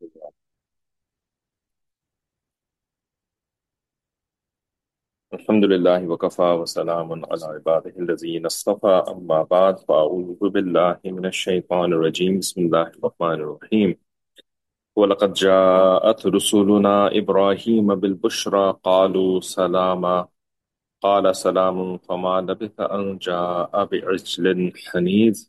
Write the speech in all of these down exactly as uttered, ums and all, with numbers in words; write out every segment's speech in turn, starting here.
الحمد لله وكفى وسلام على عباده الذين اصطفى أما بعد فأعوذ بالله من الشيطان الرجيم بسم الله الرحمن الرحيم ولقد جاءت رسلنا إبراهيم بالبشرى قالوا سلاما قال سلام فما لبث أن جاء بعجل حنيذ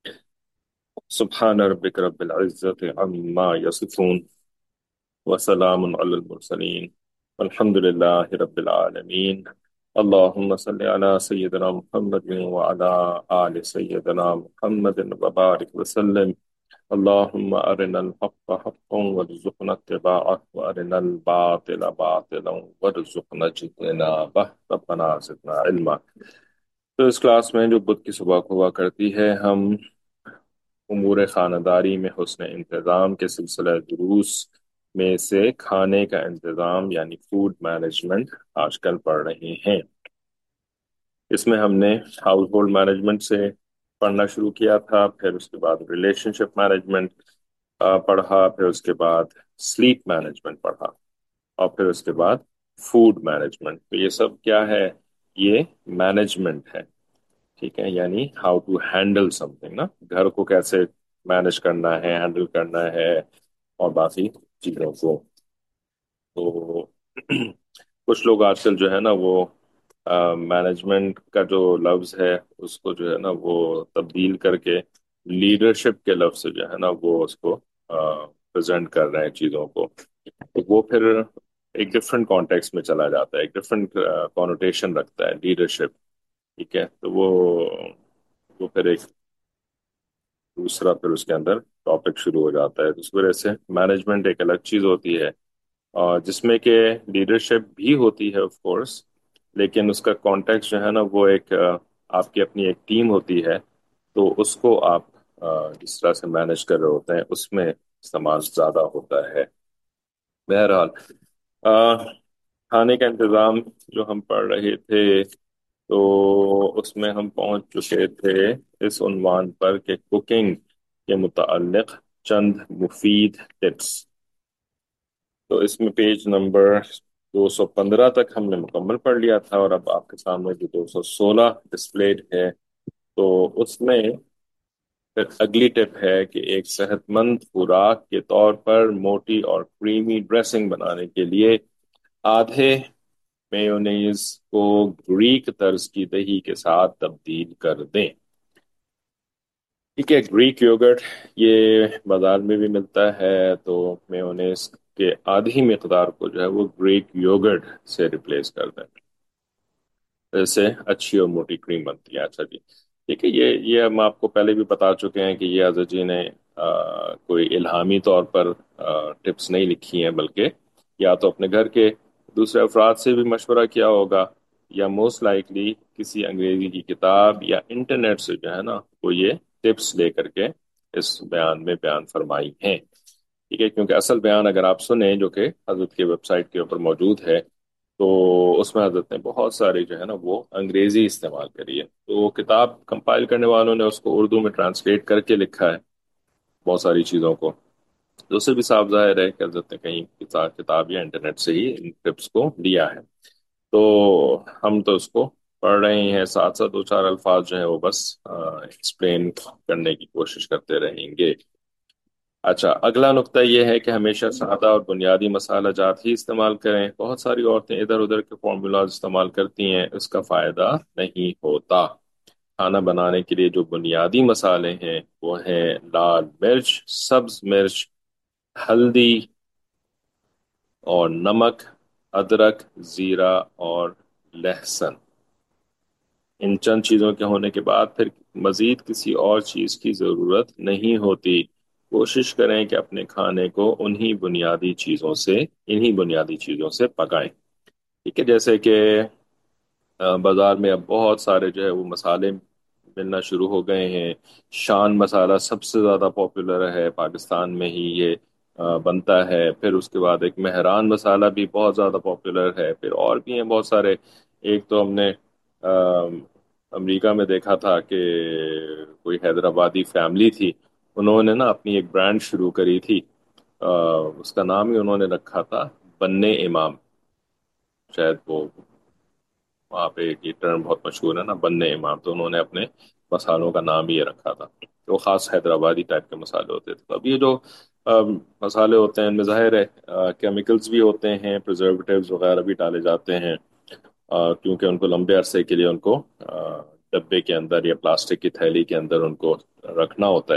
سبحان ربك رب العزة عما يصفون وسلام على المرسلين والحمد لله رب العالمين اللهم صل على سيدنا محمد وعلى آل سيدنا محمد وبارك وسلم اللهم أرنا الحق حقا وارزقنا اتباعه وأرنا الباطل باطلا وارزقنا اجتنابه ربنا زدنا علما۔ تو اس کلاس میں جو بدھ کی صبح کو ہوا کرتی ہے، ہم امور خانداری میں حسن انتظام کے سلسلہ دروس میں سے کھانے کا انتظام یعنی فوڈ مینجمنٹ آج کل پڑھ رہے ہیں۔ اس میں ہم نے ہاؤس ہولڈ مینجمنٹ سے پڑھنا شروع کیا تھا، پھر اس کے بعد ریلیشن شپ مینجمنٹ پڑھا، پھر اس کے بعد سلیپ مینجمنٹ پڑھا، اور پھر اس کے بعد فوڈ مینجمنٹ۔ تو یہ سب کیا ہے؟ یہ مینجمنٹ ہے، ٹھیک ہے، یعنی how to handle something نا، گھر کو کیسے مینج کرنا ہے، ہینڈل کرنا ہے، اور باقی چیزوں کو۔ تو کچھ لوگ آج کل جو ہے نا وہ مینجمنٹ کا جو لفظ ہے اس کو جو ہے نا وہ تبدیل کر کے لیڈرشپ کے لفظ سے جو ہے نا وہ اس کو پریزنٹ کر رہے ہیں چیزوں کو، تو وہ پھر ایک ڈفرینٹ کانٹیکس میں چلا جاتا ہے، ایک ڈفرینٹ کونوٹیشن رکھتا ہے لیڈرشپ، ٹھیک ہے۔ تو وہ وہ پھر ایک دوسرا پھر اس کے اندر ٹاپک شروع ہو جاتا ہے، تو اس وجہ سے مینجمنٹ ایک الگ چیز ہوتی ہے، اور جس میں کہ لیڈرشپ بھی ہوتی ہے آف کورس، لیکن اس کا کانٹیکس جو ہے نا وہ ایک آ، آپ کی اپنی ایک ٹیم ہوتی ہے، تو اس کو آپ آ، جس طرح سے مینج کر رہے ہوتے ہیں اس میں استعمال زیادہ ہوتا ہے۔ بہرحال آ، کھانے کا انتظام جو ہم پڑھ رہے تھے، تو اس میں ہم پہنچ چکے تھے اس عنوان پر کہ کوکنگ کے متعلق چند مفید ٹپس۔ تو اس میں پیج نمبر دو سو پندرہ تک ہم نے مکمل پڑھ لیا تھا، اور اب آپ کے سامنے جو دو سو سولہ ڈسپلیڈ ہے، تو اس میں پھر اگلی ٹپ ہے کہ ایک صحت مند خوراک کے طور پر موٹی اور کریمی ڈریسنگ بنانے کے لیے آدھے میونیز کو گریک طرز کی دہی کے ساتھ تبدیل کر دیں۔ ٹھیک ہے، گریک یوگرٹ یہ بازار میں بھی ملتا ہے، تو میونیز کے آدھی مقدار کو جو ہے وہ گریک یوگرٹ سے ریپلیس کر دیں، سے اچھی اور موٹی کریم بنتی ہے۔ اچھا جی، ٹھیک ہے، یہ یہ ہم آپ کو پہلے بھی بتا چکے ہیں کہ یہ حضرت جی نے آ, کوئی الہامی طور پر ٹپس نہیں لکھی ہیں، بلکہ یا تو اپنے گھر کے دوسرے افراد سے بھی مشورہ کیا ہوگا، یا موسٹ لائکلی کسی انگریزی کی کتاب یا انٹرنیٹ سے جو ہے نا وہ یہ ٹپس لے کر کے اس بیان میں بیان فرمائی ہیں، ٹھیک ہے۔ کیونکہ اصل بیان اگر آپ سنیں جو کہ حضرت کے ویب سائٹ کے اوپر موجود ہے، تو اس میں حضرت نے بہت ساری جو ہے نا وہ انگریزی استعمال کری ہے، تو وہ کتاب کمپائل کرنے والوں نے اس کو اردو میں ٹرانسلیٹ کر کے لکھا ہے بہت ساری چیزوں کو، تو اس سے بھی صاف ظاہر ہے کہ حضرت نے کہیں کتاب کتاب یا انٹرنیٹ سے ہی ان ٹپس کو لیا ہے۔ تو ہم تو اس کو پڑھ رہے ہیں، ساتھ ساتھ دو چار الفاظ جو ہیں وہ بس ایکسپلین کرنے کی کوشش کرتے رہیں گے۔ اچھا، اگلا نقطہ یہ ہے کہ ہمیشہ سادہ اور بنیادی مسالہ جات ہی استعمال کریں۔ بہت ساری عورتیں ادھر ادھر کے فارمولاز استعمال کرتی ہیں، اس کا فائدہ نہیں ہوتا۔ کھانا بنانے کے لیے جو بنیادی مسالے ہیں وہ ہیں لال مرچ، سبز مرچ، ہلدی اور نمک، ادرک، زیرہ اور لہسن۔ ان چند چیزوں کے ہونے کے بعد پھر مزید کسی اور چیز کی ضرورت نہیں ہوتی۔ کوشش کریں کہ اپنے کھانے کو انہی بنیادی چیزوں سے انہی بنیادی چیزوں سے پکائیں، ٹھیک ہے۔ جیسے کہ آ، بازار میں اب بہت سارے جو ہے وہ مسالے ملنا شروع ہو گئے ہیں۔ شان مسالہ سب سے زیادہ پاپولر ہے، پاکستان میں ہی یہ آ، بنتا ہے۔ پھر اس کے بعد ایک مہران مسالہ بھی بہت زیادہ پاپولر ہے، پھر اور بھی ہیں بہت سارے۔ ایک تو ہم نے آ، امریکہ میں دیکھا تھا کہ کوئی حیدرآبادی فیملی تھی، انہوں نے نا اپنی ایک برانڈ شروع کری تھی آ, اس کا نام ہی انہوں نے رکھا تھا بننے امام، شاید وہ وہاں پہ ایک یہ ٹرم بہت مشہور ہے نا، بننے امام، تو انہوں نے اپنے مسالوں کا نام ہی یہ رکھا تھا، وہ خاص حیدرآبادی ٹائپ کے مسالے ہوتے تھے۔ تو اب یہ جو آم، مسالے ہوتے ہیں ان میں ظاہر ہے کیمیکلز بھی ہوتے ہیں، پریزرویٹیوز وغیرہ بھی ڈالے جاتے ہیں، آ، کیونکہ ان کو لمبے عرصے کے لیے ان کو آ، ڈبے کے اندر یا پلاسٹک کی تھیلی کے اندر ان کو رکھنا ہوتا ہے،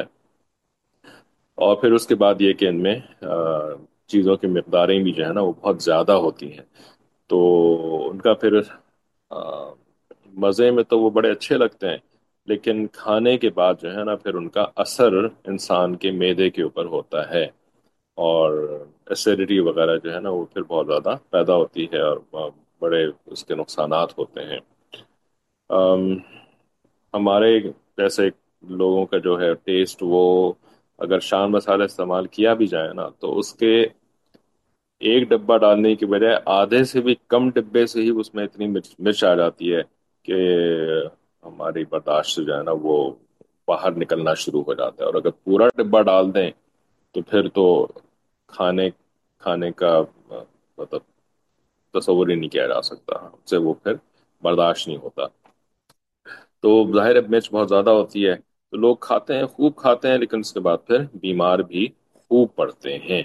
اور پھر اس کے بعد یہ کہ ان میں آ، چیزوں کی مقداریں بھی جو ہے نا وہ بہت زیادہ ہوتی ہیں، تو ان کا پھر آ، مزے میں تو وہ بڑے اچھے لگتے ہیں، لیکن کھانے کے بعد جو ہے نا پھر ان کا اثر انسان کے معدے کے اوپر ہوتا ہے، اور ایسیڈیٹی وغیرہ جو ہے نا وہ پھر بہت زیادہ پیدا ہوتی ہے، اور آ، بڑے اس کے نقصانات ہوتے ہیں۔ آم، ہمارے جیسے لوگوں کا جو ہے ٹیسٹ، وہ اگر شان مسالہ استعمال کیا بھی جائے نا تو اس کے ایک ڈبہ ڈالنے کی بجائے آدھے سے بھی کم ڈبے سے ہی اس میں اتنی مرچ مرچ آ جاتی ہے کہ ہماری برداشت سے جو ہے نا وہ باہر نکلنا شروع ہو جاتا ہے، اور اگر پورا ڈبہ ڈال دیں تو پھر تو کھانے کھانے کا آ، مطلب تصور ہی نہیں کیا جا سکتا، ہم سے وہ پھر برداشت نہیں ہوتا۔ تو ظاہر ہے مرچ بہت زیادہ ہوتی ہے، تو لوگ کھاتے ہیں، خوب کھاتے ہیں، لیکن اس کے بعد پھر بیمار بھی خوب پڑتے ہیں۔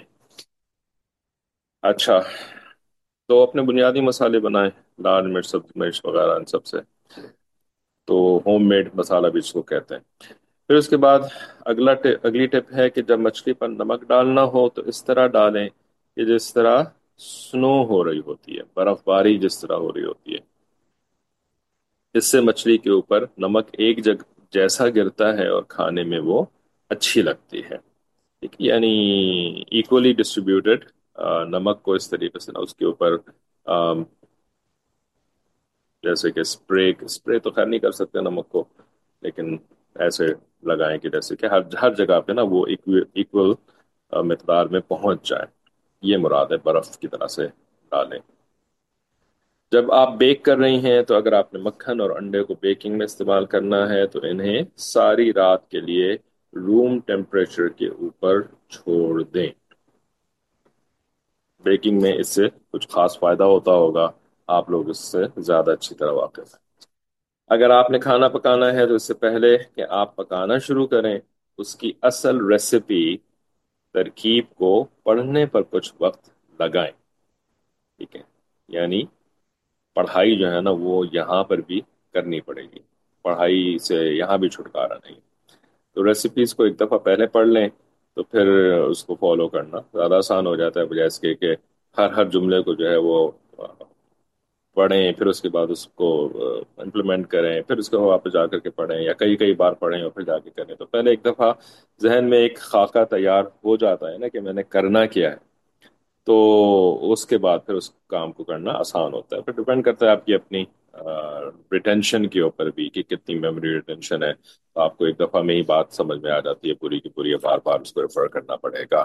اچھا، تو اپنے بنیادی مسالے بنائیں، لال مرچ، سبز مرچ وغیرہ ان سب سے، تو ہوم میڈ مسالہ بھی اس کو کہتے ہیں۔ پھر اس کے بعد اگلا ٹپ اگلی ٹپ ہے کہ جب مچھلی پر نمک ڈالنا ہو تو اس طرح ڈالیں کہ جس طرح سنو ہو رہی ہوتی ہے، برف باری جس طرح ہو رہی ہوتی ہے، اس سے مچھلی کے اوپر نمک ایک جگ جیسا گرتا ہے اور کھانے میں وہ اچھی لگتی ہے، ٹھیک ہے؟ یعنی ایکولی ڈسٹریبیوٹیڈ نمک کو اس طریقے سے نا اس کے اوپر آم، جیسے کہ اسپرے اسپرے تو خیر نہیں کر سکتے نمک کو، لیکن ایسے لگائیں کہ جیسے کہ ہر ہر جگہ پہ نا وہ ایکول مقدار میں پہنچ جائے، یہ مراد ہے برف کی طرح سے ڈالیں۔ جب آپ بیک کر رہی ہیں تو اگر آپ نے مکھن اور انڈے کو بیکنگ میں استعمال کرنا ہے تو انہیں ساری رات کے لیے روم ٹیمپریچر کے اوپر چھوڑ دیں۔ بیکنگ میں اس سے کچھ خاص فائدہ ہوتا ہوگا، آپ لوگ اس سے زیادہ اچھی طرح واقف ہیں۔ اگر آپ نے کھانا پکانا ہے تو اس سے پہلے کہ آپ پکانا شروع کریں، اس کی اصل ریسیپی ترکیب کو پڑھنے پر کچھ وقت لگائیں، ٹھیک ہے؟ یعنی پڑھائی جو ہے نا وہ یہاں پر بھی کرنی پڑے گی، پڑھائی سے یہاں بھی چھٹکارا نہیں۔ تو ریسیپیز کو ایک دفعہ پہلے پڑھ لیں تو پھر اس کو فالو کرنا زیادہ آسان ہو جاتا ہے، بجائے اس کے کہ ہر ہر جملے کو جو ہے وہ آ، پڑھیں، پھر اس کے بعد اس کو امپلیمنٹ کریں، پھر اس کو واپس جا کر کے پڑھیں، یا کئی کئی بار پڑھیں اور پھر جا کے کریں۔ تو پہلے ایک دفعہ ذہن میں ایک خاکہ تیار ہو جاتا ہے نا کہ میں نے کرنا کیا ہے، تو اس کے بعد پھر اس کام کو کرنا آسان ہوتا ہے۔ پھر ڈپینڈ کرتا ہے آپ کی اپنی ریٹینشن کے اوپر بھی کہ کتنی میموری ریٹینشن ہے، تو آپ کو ایک دفعہ میں ہی بات سمجھ میں آ جاتی ہے پوری کی پوری، بار بار اس کو ریفر کرنا پڑے گا۔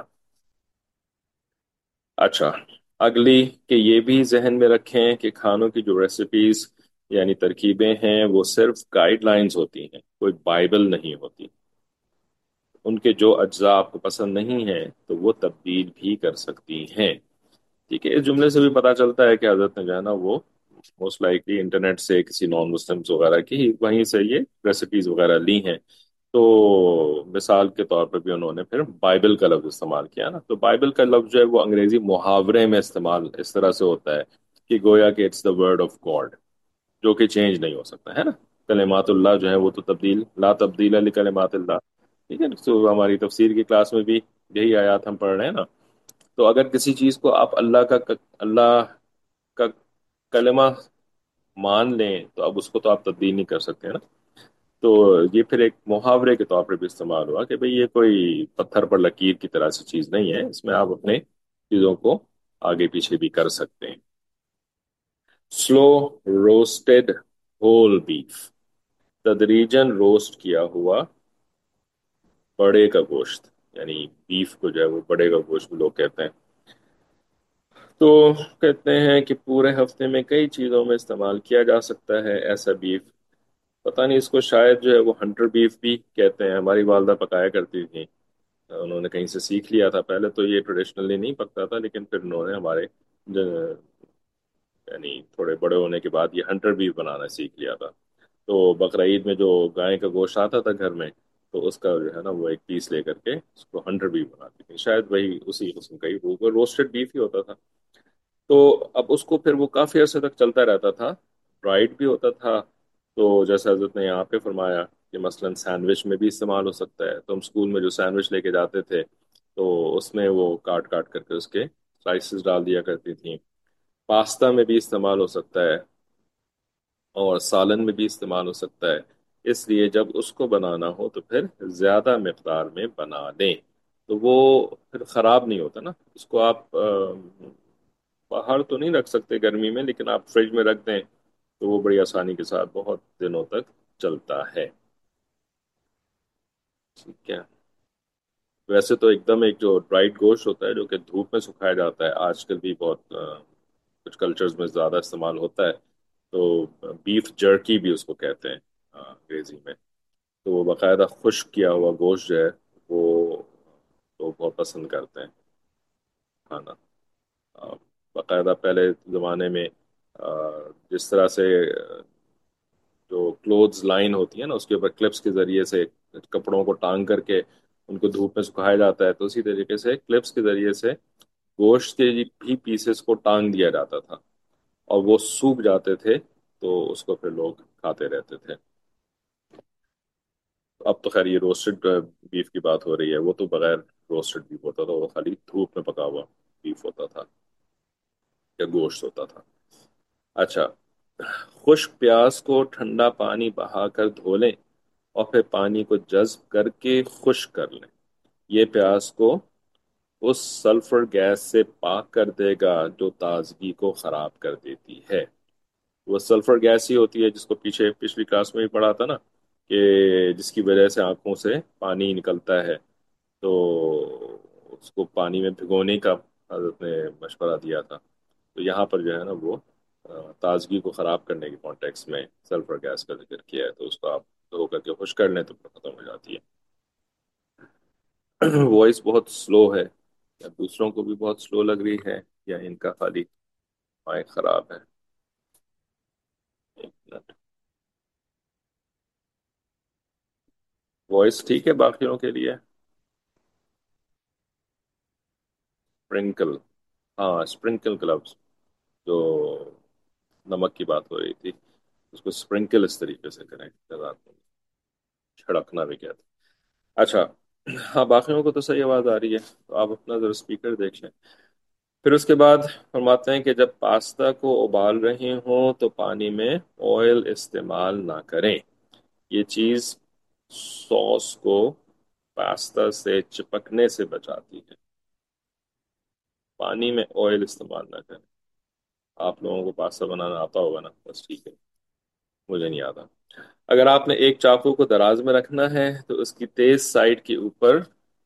اچھا، اگلی کہ یہ بھی ذہن میں رکھیں کہ کھانوں کی جو ریسیپیز یعنی ترکیبیں ہیں وہ صرف گائیڈ لائنز ہوتی ہیں، کوئی بائبل نہیں ہوتی۔ ان کے جو اجزاء آپ کو پسند نہیں ہیں تو وہ تبدیل بھی کر سکتی ہیں، ٹھیک ہے؟ اس جملے سے بھی پتا چلتا ہے کہ حضرت نے جو ہے نا وہ موسٹ لائکلی انٹرنیٹ سے کسی نان مسلمز وغیرہ کی وہیں سے یہ ریسیپیز وغیرہ لی ہیں۔ تو مثال کے طور پر بھی انہوں نے پھر بائبل کا لفظ استعمال کیا نا، تو بائبل کا لفظ جو ہے وہ انگریزی محاورے میں استعمال اس طرح سے ہوتا ہے کہ گویا کہ it's the word of God, جو کہ چینج نہیں ہو سکتا ہے نا۔ کلمات اللہ جو ہے وہ تو تبدیل لا تبدیل لکلمات اللہ، ٹھیک ہے؟ تو ہماری تفسیر کی کلاس میں بھی یہی آیات ہم پڑھ رہے ہیں نا۔ تو اگر کسی چیز کو آپ اللہ کا اللہ کا کلمہ مان لیں تو اب اس کو تو آپ تبدیل نہیں کر سکتے نا۔ تو یہ پھر ایک محاورے کے طور پر بھی استعمال ہوا کہ بھئی یہ کوئی پتھر پر لکیر کی طرح سے چیز نہیں ہے، اس میں آپ اپنے چیزوں کو آگے پیچھے بھی کر سکتے ہیں۔ سلو روسٹڈ ہول بیف، تدریجن روسٹ کیا ہوا بڑے کا گوشت، یعنی بیف کو جو ہے وہ بڑے کا گوشت بھی لوگ کہتے ہیں۔ تو کہتے ہیں کہ پورے ہفتے میں کئی چیزوں میں استعمال کیا جا سکتا ہے ایسا بیف، پتہ نہیں اس کو شاید جو ہے وہ ہنٹر بیف بھی کہتے ہیں، ہماری والدہ پکایا کرتی تھی، انہوں نے کہیں سے سیکھ لیا تھا، پہلے تو یہ ٹریڈیشنلی نہیں پکتا تھا، لیکن پھر انہوں نے ہمارے جو- یعنی تھوڑے بڑے ہونے کے بعد یہ ہنٹر بیف بنانا سیکھ لیا تھا. تو بقرعید میں جو گائے کا گوشت آتا تھا گھر میں، تو اس کا جو ہے نا وہ ایک پیس لے کر کے اس کو ہنٹر بیف بناتی تھی، شاید وہی اسی قسم کا ہی، وہ روسٹڈ بیف ہی ہوتا تھا. تو اب اس کو پھر وہ کافی عرصے تک چلتا رہتا تھا، ڈرائیڈ بھی ہوتا تھا. تو جیسے حضرت نے یہاں پہ فرمایا کہ مثلا سینڈوچ میں بھی استعمال ہو سکتا ہے، تو ہم اسکول میں جو سینڈوچ لے کے جاتے تھے تو اس میں وہ کاٹ کاٹ کر کے اس کے سلائسز ڈال دیا کرتی تھیں. پاستا میں بھی استعمال ہو سکتا ہے، اور سالن میں بھی استعمال ہو سکتا ہے. اس لیے جب اس کو بنانا ہو تو پھر زیادہ مقدار میں بنا دیں، تو وہ پھر خراب نہیں ہوتا نا. اس کو آپ آ، باہر تو نہیں رکھ سکتے گرمی میں، لیکن آپ فریج میں رکھ دیں تو وہ بڑی آسانی کے ساتھ بہت دنوں تک چلتا ہے. ٹھیک ہے. ویسے تو ایک دم ایک جو ڈرائیڈ گوشت ہوتا ہے جو کہ دھوپ میں سکھایا جاتا ہے، آج کل بھی بہت آ، کچھ کلچرز میں زیادہ استعمال ہوتا ہے. تو بیف جرکی بھی اس کو کہتے ہیں آ، انگریزی میں. تو وہ باقاعدہ خشک کیا ہوا گوشت جو ہے وہ لوگ بہت پسند کرتے ہیں کھانا. آ، باقاعدہ پہلے زمانے میں آ، جس طرح سے جو کلوتھز لائن ہوتی ہے نا، اس کے اوپر کلپس کے ذریعے سے کپڑوں کو ٹانگ کر کے ان کو دھوپ میں سکھایا جاتا ہے، تو اسی طریقے سے کلپس کے ذریعے سے گوشت کے بھی پیسز کو ٹانگ دیا جاتا تھا، اور وہ سوکھ جاتے تھے، تو اس کو پھر لوگ کھاتے رہتے تھے. اب تو خیر یہ روسٹڈ بیف کی بات ہو رہی ہے، وہ تو بغیر روسٹڈ بیف ہوتا تھا، وہ خالی دھوپ میں پکا ہوا بیف ہوتا تھا یا گوشت ہوتا تھا. اچھا، خشک پیاز کو ٹھنڈا پانی بہا کر دھو لیں اور پھر پانی کو جذب کر کے خشک کر لیں. یہ پیاز کو اس سلفر گیس سے پاک کر دے گا جو تازگی کو خراب کر دیتی ہے. وہ سلفر گیس ہی ہوتی ہے جس کو پیچھے پچھلی کلاس میں بھی پڑھا تھا نا، کہ جس کی وجہ سے آنکھوں سے پانی نکلتا ہے. تو اس کو پانی میں بھگونے کا حضرت نے مشورہ دیا تھا. تو یہاں پر جو ہے نا وہ آ، تازگی کو خراب کرنے کے کانٹیکس میں سلفر گیس کا ذکر کیا ہے، تو اس کو آپ دھو کر کے خشک کر لیں تو پھر ختم ہو جاتی ہے. وائس بہت سلو ہے، یا دوسروں کو بھی بہت سلو لگ رہی ہے، یا ان کا خالی مائک خراب ہے؟ ایک منٹ. وائس ٹھیک ہے باقیوں کے لیے؟ اسپرنکل، ہاں اسپرنکل گلوز، جو نمک کی بات ہو رہی تھی، اس کو اسپرنکل اس طریقے سے کریں، جزاک اللہ. چھڑکنا بھی کہتے ہیں. اچھا، ہاں باقیوں کو تو صحیح آواز آ رہی ہے، تو آپ اپنا ذرا اسپیکر دیکھ لیں. پھر اس کے بعد فرماتے ہیں کہ جب پاستا کو ابال رہے ہوں تو پانی میں آئل استعمال نہ کریں. یہ چیز سوس کو پاستا سے چپکنے سے بچاتی ہے. پانی میں آئل استعمال نہ کریں. آپ لوگوں کو پاستا بنانا آتا ہوگا نا؟ بس ٹھیک ہے، مجھے نہیں آتا. اگر آپ نے ایک چاقو کو دراز میں رکھنا ہے تو اس کی تیز سائڈ کے اوپر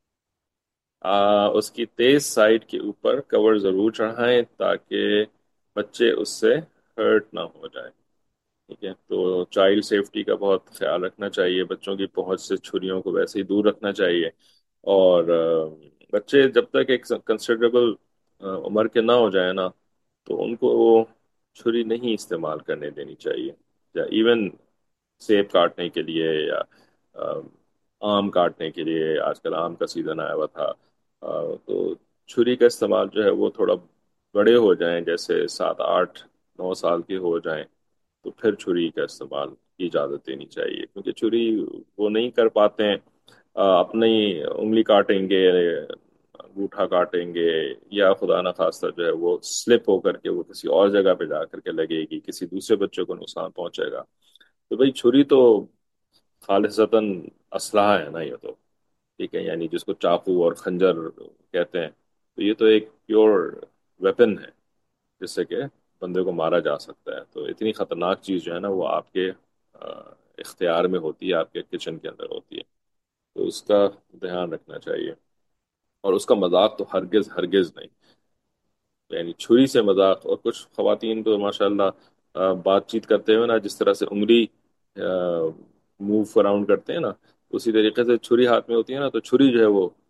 آ، اس کی تیز سائڈ کے اوپر کور ضرور چڑھائیں تاکہ بچے اس سے ہرٹ نہ ہو جائیں. ٹھیک ہے، تو چائلڈ سیفٹی کا بہت خیال رکھنا چاہیے، بچوں کی پہنچ سے چھریوں کو ویسے ہی دور رکھنا چاہیے. اور آ، بچے جب تک ایک کنسیڈریبل عمر کے نہ ہو جائے نا، تو ان کو وہ چھری نہیں استعمال کرنے دینی چاہیے. یا ایون سیب کاٹنے کے لیے، یا آ، آم کاٹنے کے لیے، آج کل آم کا سیزن آیا ہوا تھا. آ، تو چھری کا استعمال جو ہے وہ تھوڑا بڑے ہو جائیں، جیسے سات آٹھ نو سال کے ہو جائیں، تو پھر چھری کا استعمال کی اجازت دینی چاہیے. کیونکہ چھری وہ نہیں کر پاتے ہیں، آ، اپنی انگلی کاٹیں گے، انگوٹھا کاٹیں گے، یا خدا نخواستہ جو ہے وہ سلپ ہو کر کے وہ کسی اور جگہ پہ جا کر کے لگے گی، کسی دوسرے بچے کو نقصان پہنچے گا. تو بھائی چھری تو خالصتاً اسلحہ ہے نا یہ تو. ٹھیک ہے، یعنی جس کو چاقو اور خنجر کہتے ہیں، تو یہ تو ایک پیور ویپن ہے جس سے کہ بندے کو مارا جا سکتا ہے. تو اتنی خطرناک چیز جو ہے نا وہ آپ کے آ، اختیار میں ہوتی ہے، آپ کے کچن کے اندر ہوتی ہے. تو اس کا دھیان رکھنا چاہیے، اور اس کا مذاق تو ہرگز ہرگز نہیں. یعنی چھری سے مذاق، اور کچھ خواتین تو ماشاء اللہ آ، بات چیت کرتے ہوئے نا جس طرح سے انگلی موو اراؤنڈ کرتے ہیں نا، اسی طریقے سے چھری ہاتھ میں ہوتی ہے نا، تو چھری جو ہے وہ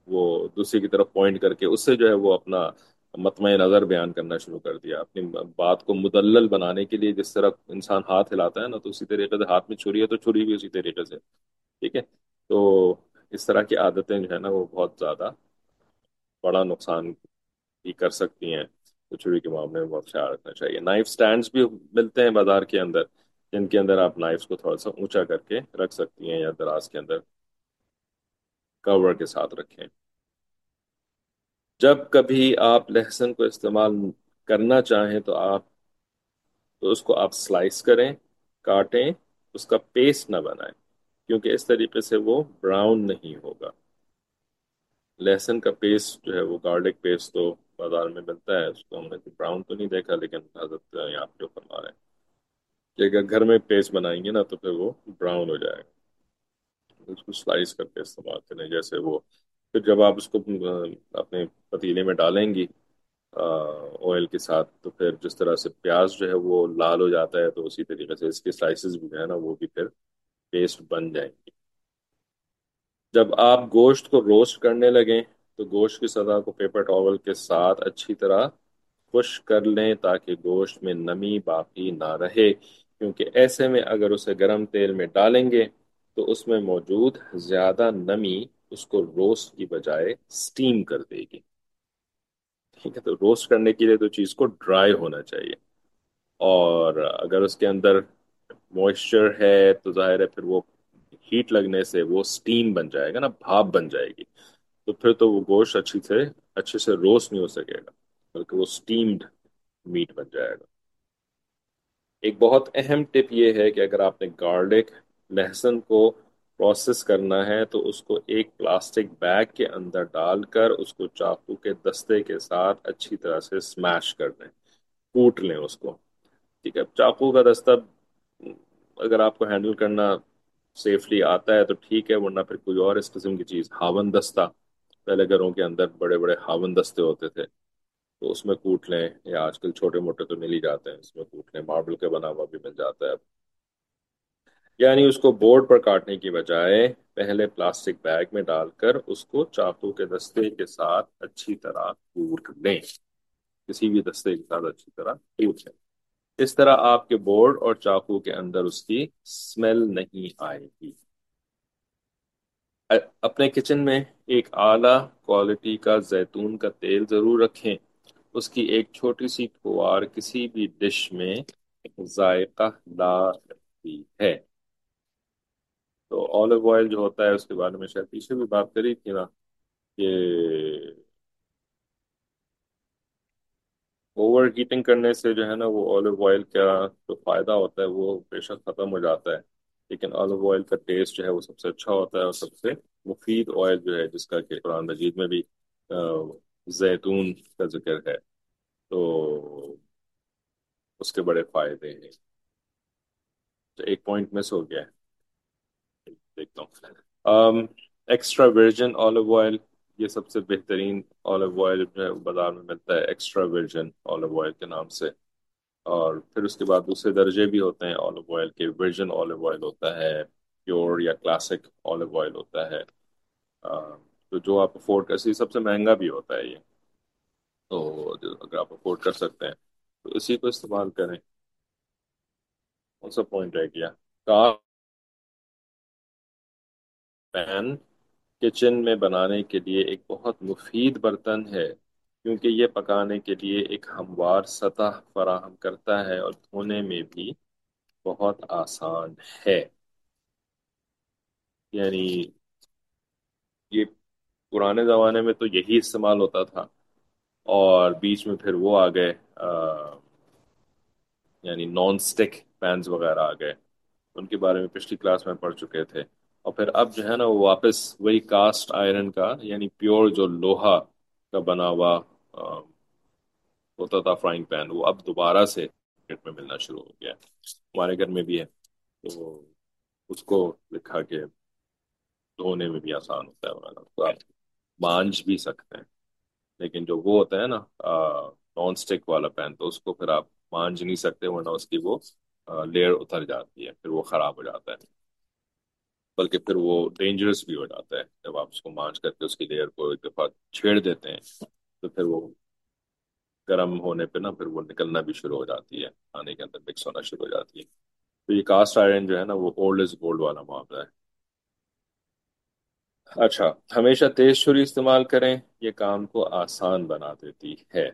وہ دوسری کی طرف پوائنٹ کر کے اس سے جو ہے وہ اپنا مطمع نظر بیان کرنا شروع کر دیا، اپنی بات کو مدلل بنانے کے لیے جس طرح انسان ہاتھ ہلاتا ہے نا، تو اسی طریقے سے ہاتھ میں چھری ہے تو چھری بھی اسی طریقے سے، ٹھیک ہے؟ تو اس طرح کی عادتیں جو ہے نا وہ بہت زیادہ بڑا نقصان بھی کر سکتی ہیں، تو چھری کے معاملے میں بہت خیال رکھنا چاہیے۔ نائف سٹینڈز بھی ملتے ہیں بازار کے اندر، جن کے اندر آپ نائفز کو تھوڑا سا اونچا کر کے رکھ سکتی ہیں یا دراز کے اندر کور کے ساتھ رکھیں۔ جب کبھی آپ لہسن کو استعمال کرنا چاہیں تو آپ تو اس کو آپ سلائس کریں، کاٹیں، اس کا پیسٹ نہ بنائیں، کیونکہ اس طریقے سے وہ براؤن نہیں ہوگا۔ لہسن کا پیسٹ جو ہے وہ گارلک پیسٹ تو بازار میں ملتا ہے، اس کو ہم نے براؤن تو نہیں دیکھا، لیکن حضرت یہاں پہ جو فرما رہے ہیں کہ اگر گھر میں پیسٹ بنائیں گے نا تو پھر وہ براؤن ہو جائے گا، اس کو سلائس کر کے استعمال کریں جیسے وہ۔ پھر جب آپ اس کو آ، اپنے پتیلے میں ڈالیں گی آئل کے ساتھ، تو پھر جس طرح سے پیاز جو ہے وہ لال ہو جاتا ہے، تو اسی طریقے سے اس کے سلائسز بھی جو ہے نا وہ بھی پھر پیسٹ بن جائیں گی۔ جب آپ گوشت کو روسٹ کرنے لگیں تو گوشت کی سطح کو پیپر ٹاول کے ساتھ اچھی طرح خشک کر لیں تاکہ گوشت میں نمی باقی نہ رہے، کیونکہ ایسے میں اگر اسے گرم تیل میں ڈالیں گے تو اس میں موجود زیادہ نمی اس کو روسٹ کی بجائے سٹیم کر دے گی، ٹھیک ہے؟ تو روسٹ کرنے کے لیے تو چیز کو ڈرائی ہونا چاہیے، اور اگر اس کے اندر موئسچر ہے تو ظاہر ہے پھر وہ ہیٹ لگنے سے وہ سٹیم بن جائے گا نا، بھاپ بن جائے گی، تو پھر تو وہ گوشت اچھی سے اچھے سے روسٹ نہیں ہو سکے گا، بلکہ وہ سٹیمڈ میٹ بن جائے گا۔ ایک بہت اہم ٹپ یہ ہے کہ اگر آپ نے گارلک لہسن کو پروسیس کرنا ہے تو اس کو ایک پلاسٹک بیگ کے اندر ڈال کر اس کو چاقو کے دستے کے ساتھ اچھی طرح سے سمیش کر دیں، کوٹ لیں اس کو، ٹھیک ہے؟ چاقو کا دستہ اگر آپ کو ہینڈل کرنا سیفلی آتا ہے تو ٹھیک ہے، ورنہ پھر کوئی اور اس قسم کی چیز، ہاون دستہ، پہلے گھروں کے اندر بڑے بڑے ہاون دستے ہوتے تھے، تو اس میں کوٹ لیں، یا آج کل چھوٹے موٹے تو مل ہی جاتے ہیں، اس میں کوٹ لیں، ماربل کا بنا ہوا بھی مل جاتا ہے اب۔ یعنی اس کو بورڈ پر کاٹنے کی بجائے پہلے پلاسٹک بیگ میں ڈال کر اس کو چاقو کے دستے کے ساتھ اچھی طرح کوٹ لیں، کسی بھی دستے کے ساتھ اچھی طرح کوٹ لیں، اس طرح آپ کے بورڈ اور چاقو کے اندر اس کی اسمیل نہیں آئے گی۔ اپنے کچن میں ایک اعلیٰ کوالٹی کا زیتون کا تیل ضرور رکھیں، اس کی ایک چھوٹی سی پھوار کسی بھی ڈش میں ذائقہ لا سکتی ہے۔ تو آلو آئل جو ہوتا ہے اس کے بارے میں شاید پیچھے بھی بات کری تھی نا، کہ اوور ہیٹنگ کرنے سے جو ہے نا وہ آلو آئل کا جو فائدہ ہوتا ہے وہ بے شک ختم ہو جاتا ہے، لیکن آلو آئل کا ٹیسٹ جو ہے وہ سب سے اچھا ہوتا ہے، اور سب سے مفید آئل جو ہے، جس کا کہ قرآن مجید میں بھی آ، زیتون کا ذکر ہے، تو اس کے بڑے فائدے ہیں۔ تو ایک پوائنٹ مس ہو گیا ہے، دیکھتا ہوں۔ ایکسٹرا ورجن آلو آئل، یہ سب سے بہترین آلو آئل جو ہے بازار میں ملتا ہے ایکسٹرا ورجن آلو آئل کے نام سے، اور پھر اس کے بعد دوسرے درجے بھی ہوتے ہیں آلو آئل کے، ورجن آلو آئل ہوتا ہے، پیور یا کلاسک آلو آئل ہوتا ہے، آ، تو جو آپ افورڈ کر سکتے، سب سے مہنگا بھی ہوتا ہے یہ، تو اگر آپ افورڈ کر سکتے ہیں تو اسی کو استعمال کریں۔ کون سا پوائنٹ رہ گیا؟ کار پین کچن میں بنانے کے لیے ایک بہت مفید برتن ہے، کیونکہ یہ پکانے کے لیے ایک ہموار سطح فراہم کرتا ہے اور دھونے میں بھی بہت آسان ہے۔ یعنی یہ پرانے زمانے میں تو یہی استعمال ہوتا تھا، اور بیچ میں پھر وہ آ گئے، آ، یعنی نان سٹک پینز وغیرہ آ گئے، ان کے بارے میں پچھلی کلاس میں پڑھ چکے تھے، اور پھر اب جو ہے نا وہ واپس وہی کاسٹ آئرن کا، یعنی پیور جو لوہا کا بنا ہوا آ، ہوتا تھا فرائنگ پین، وہ اب دوبارہ سے مارکیٹ میں ملنا شروع ہو گیا ہے، ہمارے گھر میں بھی ہے، تو اس کو لکھا کہ دھونے میں بھی آسان ہوتا ہے وغیرہ، تو آپ مانج بھی سکتے ہیں، لیکن جو وہ ہوتا ہے نا نان اسٹک والا پین، تو اس کو پھر آپ مانج نہیں سکتے، ورنہ اس کی وہ لیئر اتر جاتی ہے، پھر وہ خراب ہو جاتا ہے۔ بلکہ پھر وہ ڈینجرس بھی ہو جاتا ہے جب آپ اس کو مانچ کر کے اس کی لیئر کو ایک دفعہ چھیڑ دیتے ہیں، تو پھر وہ گرم ہونے پہ نا پھر وہ نکلنا بھی شروع ہو جاتی ہے، کھانے کے اندر مکس ہونا شروع ہو جاتی ہے. تو یہ کاسٹ آئرن جو ہے نا وہ اولڈ از گولڈ والا معاملہ ہے. اچھا، ہمیشہ تیز چھری استعمال کریں، یہ کام کو آسان بنا دیتی ہے،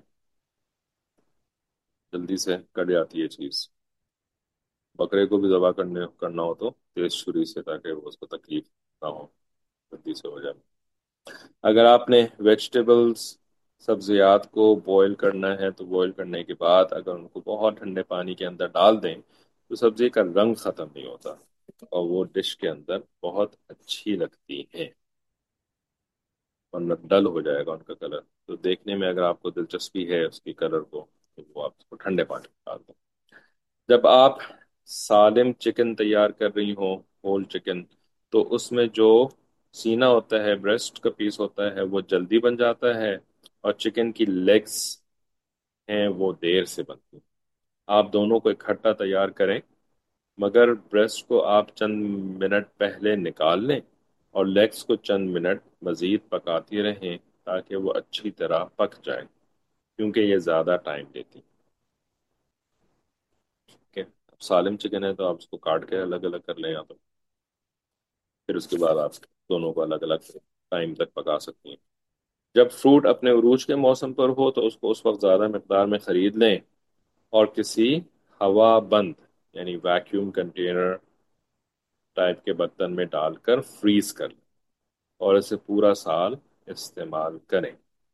جلدی سے کٹ جاتی ہے چیز. بکرے کو بھی ذبح کرنے کرنا ہو تو تیز چھری سے، تاکہ وہ اس کو تکلیف نہ ہو، جلدی سے ہو جائے. اگر آپ نے ویجیٹیبلز سبزیات کو بوائل کرنا ہے تو بوائل کرنے کے بعد اگر ان کو بہت ٹھنڈے پانی کے اندر ڈال دیں تو سبزی کا رنگ ختم نہیں ہوتا اور وہ ڈش کے اندر بہت اچھی لگتی ہیں، ورنہ ڈل ہو جائے گا ان کا کلر. تو دیکھنے میں اگر آپ کو دلچسپی ہے اس کی کلر کو، تو وہ آپ اس کو ٹھنڈے پانی میں ڈال دیں. جب آپ سالم چکن تیار کر رہی ہوں، ہول چکن، تو اس میں جو سینہ ہوتا ہے، بریسٹ کا پیس ہوتا ہے، وہ جلدی بن جاتا ہے، اور چکن کی لیگز ہیں وہ دیر سے بنتی ہیں. آپ دونوں کو اکٹھا تیار کریں، مگر بریسٹ کو آپ چند منٹ پہلے نکال لیں اور لیگز کو چند منٹ مزید پکاتی رہیں تاکہ وہ اچھی طرح پک جائیں، کیونکہ یہ زیادہ ٹائم لیتی. ٹھیک ہے، اب سالم چکن ہے تو آپ اس کو کاٹ کے الگ الگ کر لیں، یا تو پھر اس کے بعد آپ دونوں کو الگ الگ ٹائم تک پکا سکتی ہیں. جب فروٹ اپنے عروج کے موسم پر ہو تو اس کو اس وقت زیادہ مقدار میں خرید لیں اور کسی ہوا بند یعنی ویکیوم کنٹینر ٹائپ کے برتن میں ڈال کر فریز کر لیں اور اسے پورا سال استعمال کریں.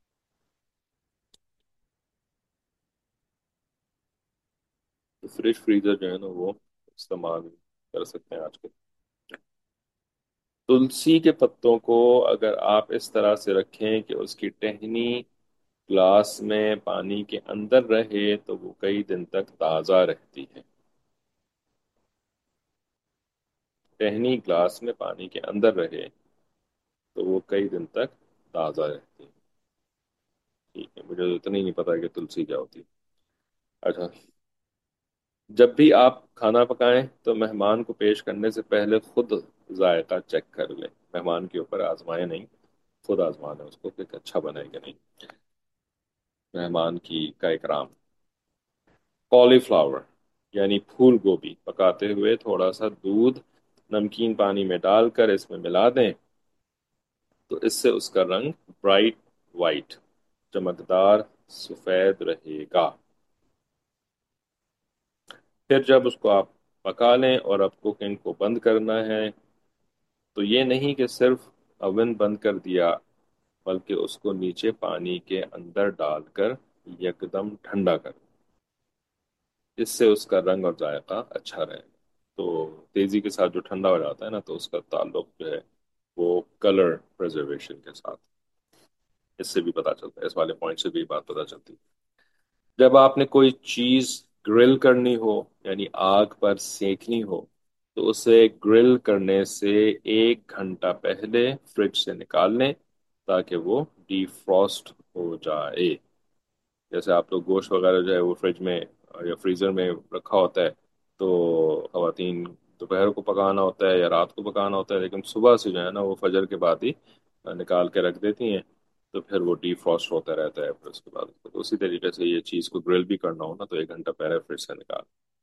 تو فریش فریزر جو ہے نا وہ استعمال کر سکتے ہیں آج کل. تلسی کے پتوں کو اگر آپ اس طرح سے رکھیں کہ اس کی ٹہنی گلاس میں پانی کے اندر رہے تو وہ کئی دن تک تازہ رہتی ہے. ٹہنی گلاس میں پانی کے اندر رہے تو وہ کئی دن تک تازہ رہتی ہے. ٹھیک ہے، مجھے تو اتنا ہی نہیں پتا کہ تلسی کیا ہوتی ہے. اچھا، جب بھی آپ کھانا پکائیں تو مہمان کو پیش کرنے سے پہلے خود ذائقہ چیک کر لیں. مہمان کے اوپر آزمائے نہیں، خود آزمانا اس کو کہ اچھا بنے کہ نہیں. مہمان کی کا اکرام. کالی فلاور یعنی پھول گوبھی پکاتے ہوئے تھوڑا سا دودھ نمکین پانی میں ڈال کر اس میں ملا دیں تو اس سے اس کا رنگ برائٹ وائٹ چمکدار سفید رہے گا. پھر جب اس کو آپ پکا لیں اور اب کوکنگ کو بند کرنا ہے تو یہ نہیں کہ صرف اوون بند کر دیا، بلکہ اس کو نیچے پانی کے اندر ڈال کر یکدم ٹھنڈا کر. اس سے اس کا رنگ اور ذائقہ اچھا رہے. تو تیزی کے ساتھ جو ٹھنڈا ہو جاتا ہے نا تو اس کا تعلق جو ہے وہ کلر پریزرویشن کے ساتھ. اس سے بھی پتا چلتا ہے، اس والے پوائنٹ سے بھی بات پتا چلتی ہے. جب آپ نے کوئی چیز گرل کرنی ہو یعنی آگ پر سینکنی ہو تو اسے گرل کرنے سے ایک گھنٹہ پہلے فریج سے نکال لیں تاکہ وہ ڈی فروسٹ ہو جائے. جیسے آپ لوگ گوشت وغیرہ جو ہے وہ فریج میں یا فریزر میں رکھا ہوتا ہے تو خواتین دوپہر کو پکانا ہوتا ہے یا رات کو پکانا ہوتا ہے، لیکن صبح سے جو ہے نا وہ فجر کے بعد ہی نکال کے رکھ دیتی ہیں تو پھر وہ ڈی فروسٹ ہوتا رہتا ہے. پھر اس کے بعد تو اسی طریقے سے یہ چیز کو گرل بھی کرنا ہو نا تو ایک گھنٹہ پہلے فریج سے نکال.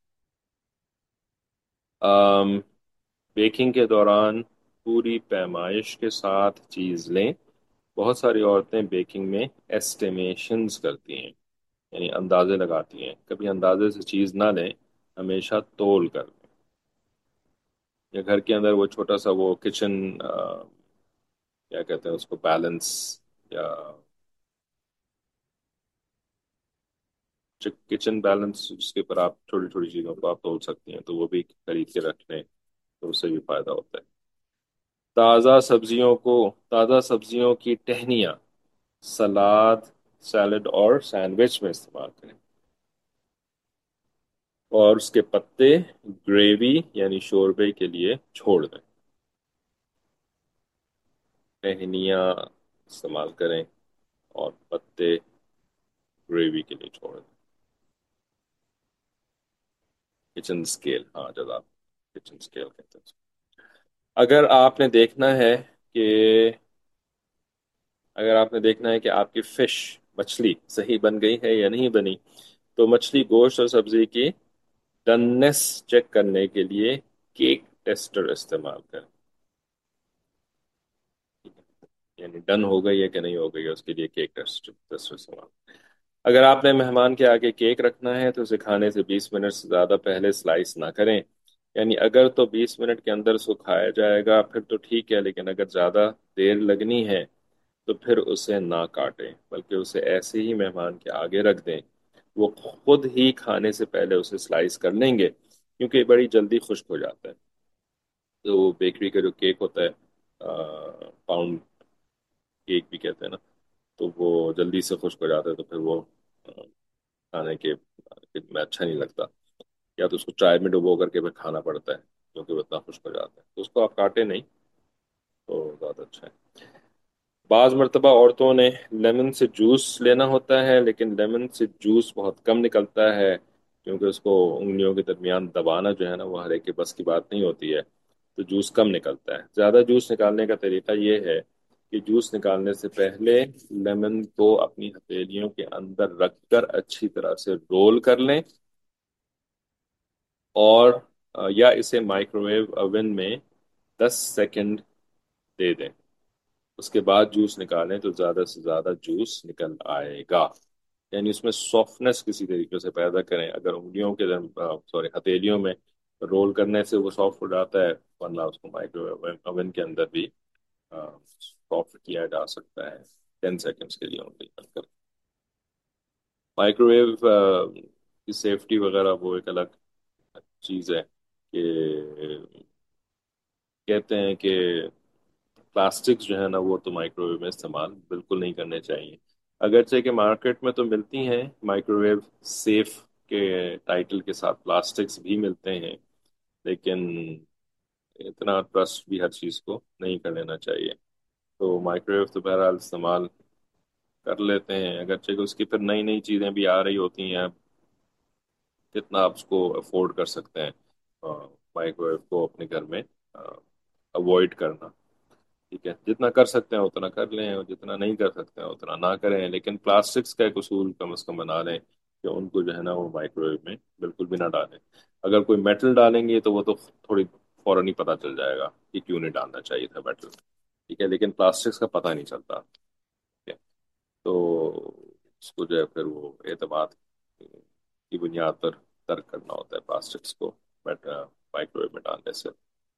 آم بیکنگ کے دوران پوری پیمائش کے ساتھ چیز لیں. بہت ساری عورتیں بیکنگ میں ایسٹیمیشنز کرتی ہیں یعنی اندازے لگاتی ہیں. کبھی اندازے سے چیز نہ لیں، ہمیشہ تول کر لیں. یا گھر کے اندر وہ چھوٹا سا وہ کچن کیا کہتے ہیں اس کو، بیلنس یا کچن بیلنس جس کے اوپر آپ چھوٹی چھوٹی چیزوں کو آپ تول سکتی ہیں تو وہ بھی خرید کے رکھ لیں تو اس سے بھی فائدہ ہوتا ہے. تازہ سبزیوں کو تازہ سبزیوں کی ٹہنیاں سلاد، سیلڈ اور سینڈوچ میں استعمال کریں. اور اس کے پتے گریوی یعنی شوربے کے لیے چھوڑ دیں. ٹہنیاں استعمال کریں اور پتے گریوی کے لیے چھوڑ دیں. کچن اسکیل، ہاں جزاک، کچن اسکیل کہتے ہیں. اگر آپ نے دیکھنا ہے کہ اگر آپ نے دیکھنا ہے کہ آپ کی فش مچھلی صحیح بن گئی ہے یا نہیں بنی، تو مچھلی، گوشت اور سبزی کی ڈننس چیک کرنے کے لیے کیک ٹیسٹر استعمال کریں. یعنی ڈن ہو گئی ہے کہ نہیں ہو گئی ہے، اس کے لیے کیک ٹیسٹ ٹیسٹر استعمال. اگر آپ نے مہمان کے آگے کیک رکھنا ہے تو اسے کھانے سے بیس منٹ سے زیادہ پہلے سلائس نہ کریں. یعنی اگر تو بیس منٹ کے اندر اس کو کھایا جائے گا پھر تو ٹھیک ہے، لیکن اگر زیادہ دیر لگنی ہے تو پھر اسے نہ کاٹیں، بلکہ اسے ایسے ہی مہمان کے آگے رکھ دیں. وہ خود ہی کھانے سے پہلے اسے سلائس کر لیں گے، کیونکہ یہ بڑی جلدی خشک ہو جاتا ہے. تو بیکری کا جو کیک ہوتا ہے، پاؤنڈ کیک بھی کہتے ہیں نا، تو وہ جلدی سے خشک ہو جاتا ہے، تو پھر وہ آ، کھانے کے میں اچھا نہیں لگتا. یا تو اس کو چائے میں ڈبو کر کے پھر کھانا پڑتا ہے، کیونکہ وہ اتنا خشک ہو جاتا ہے. تو اس کو آپ کاٹے نہیں تو زیادہ اچھا ہے. بعض مرتبہ عورتوں نے لیمن سے جوس لینا ہوتا ہے، لیکن لیمن سے جوس بہت کم نکلتا ہے، کیونکہ اس کو انگلیوں کے درمیان دبانا جو ہے نا وہ ہر ایک کے بس کی بات نہیں ہوتی ہے. تو جوس کم نکلتا ہے. زیادہ جوس نکالنے کا طریقہ یہ ہے کہ جوس نکالنے سے پہلے لیمن کو اپنی ہتھیلیوں کے اندر رکھ کر اچھی طرح سے رول کر لیں، اور آ، یا اسے مائکرو ویو اوون میں دس سیکنڈ دے دیں. اس کے بعد جوس نکالیں تو زیادہ سے زیادہ جوس نکل آئے گا. یعنی اس میں سافٹنس کسی طریقے سے پیدا کریں. اگر انگلیوں کے سوری ہتھیلیوں میں رول کرنے سے وہ سافٹ ہو جاتا ہے، ورنہ اس کو مائکرو اوون کے اندر بھی سافٹ کیا جا سکتا ہے ٹین سیکنڈز کے لیے انگلی بند کر. مائکرو ویو کی سیفٹی وغیرہ وہ ایک الگ چیز ہے کہ کہتے ہیں کہ پلاسٹکس جو ہے نا وہ تو مائکرو ویو میں استعمال بالکل نہیں کرنے چاہیے. اگرچہ کہ مارکیٹ میں تو ملتی ہیں مائکرو ویو سیف کے ٹائٹل کے ساتھ پلاسٹکس بھی ملتے ہیں، لیکن اتنا ٹرسٹ بھی ہر چیز کو نہیں کر لینا چاہیے. تو مائکرو ویو تو بہرحال استعمال کر لیتے ہیں، اگرچہ کہ اس کی پھر نئی نئی چیزیں بھی آ رہی ہوتی ہیں. کتنا آپ اس کو افورڈ کر سکتے ہیں مائکرو ویو کو اپنے گھر میں اوائڈ کرنا. ٹھیک ہے، جتنا کر سکتے ہیں اتنا کر لیں، اور جتنا نہیں کر سکتے ہیں اتنا نہ کریں. لیکن پلاسٹکس کا ایک اصول کم از کم بنا لیں کہ ان کو جو ہے نا وہ مائکرو ویو میں بالکل بھی نہ ڈالیں. اگر کوئی میٹل ڈالیں گے تو وہ تو تھوڑی فوراً ہی پتہ چل جائے گا کہ کیوں نہیں ڈالنا چاہیے تھا میٹل. ٹھیک ہے، لیکن پلاسٹکس کا پتہ نہیں چلتا. ٹھیک ہے، تو اس کو جو ہے پھر وہ اعتماد کی بنیاد پر ترک کرنا ہوتا ہے پلاسٹکس کو مائکرو ویو میں ڈالنے سے.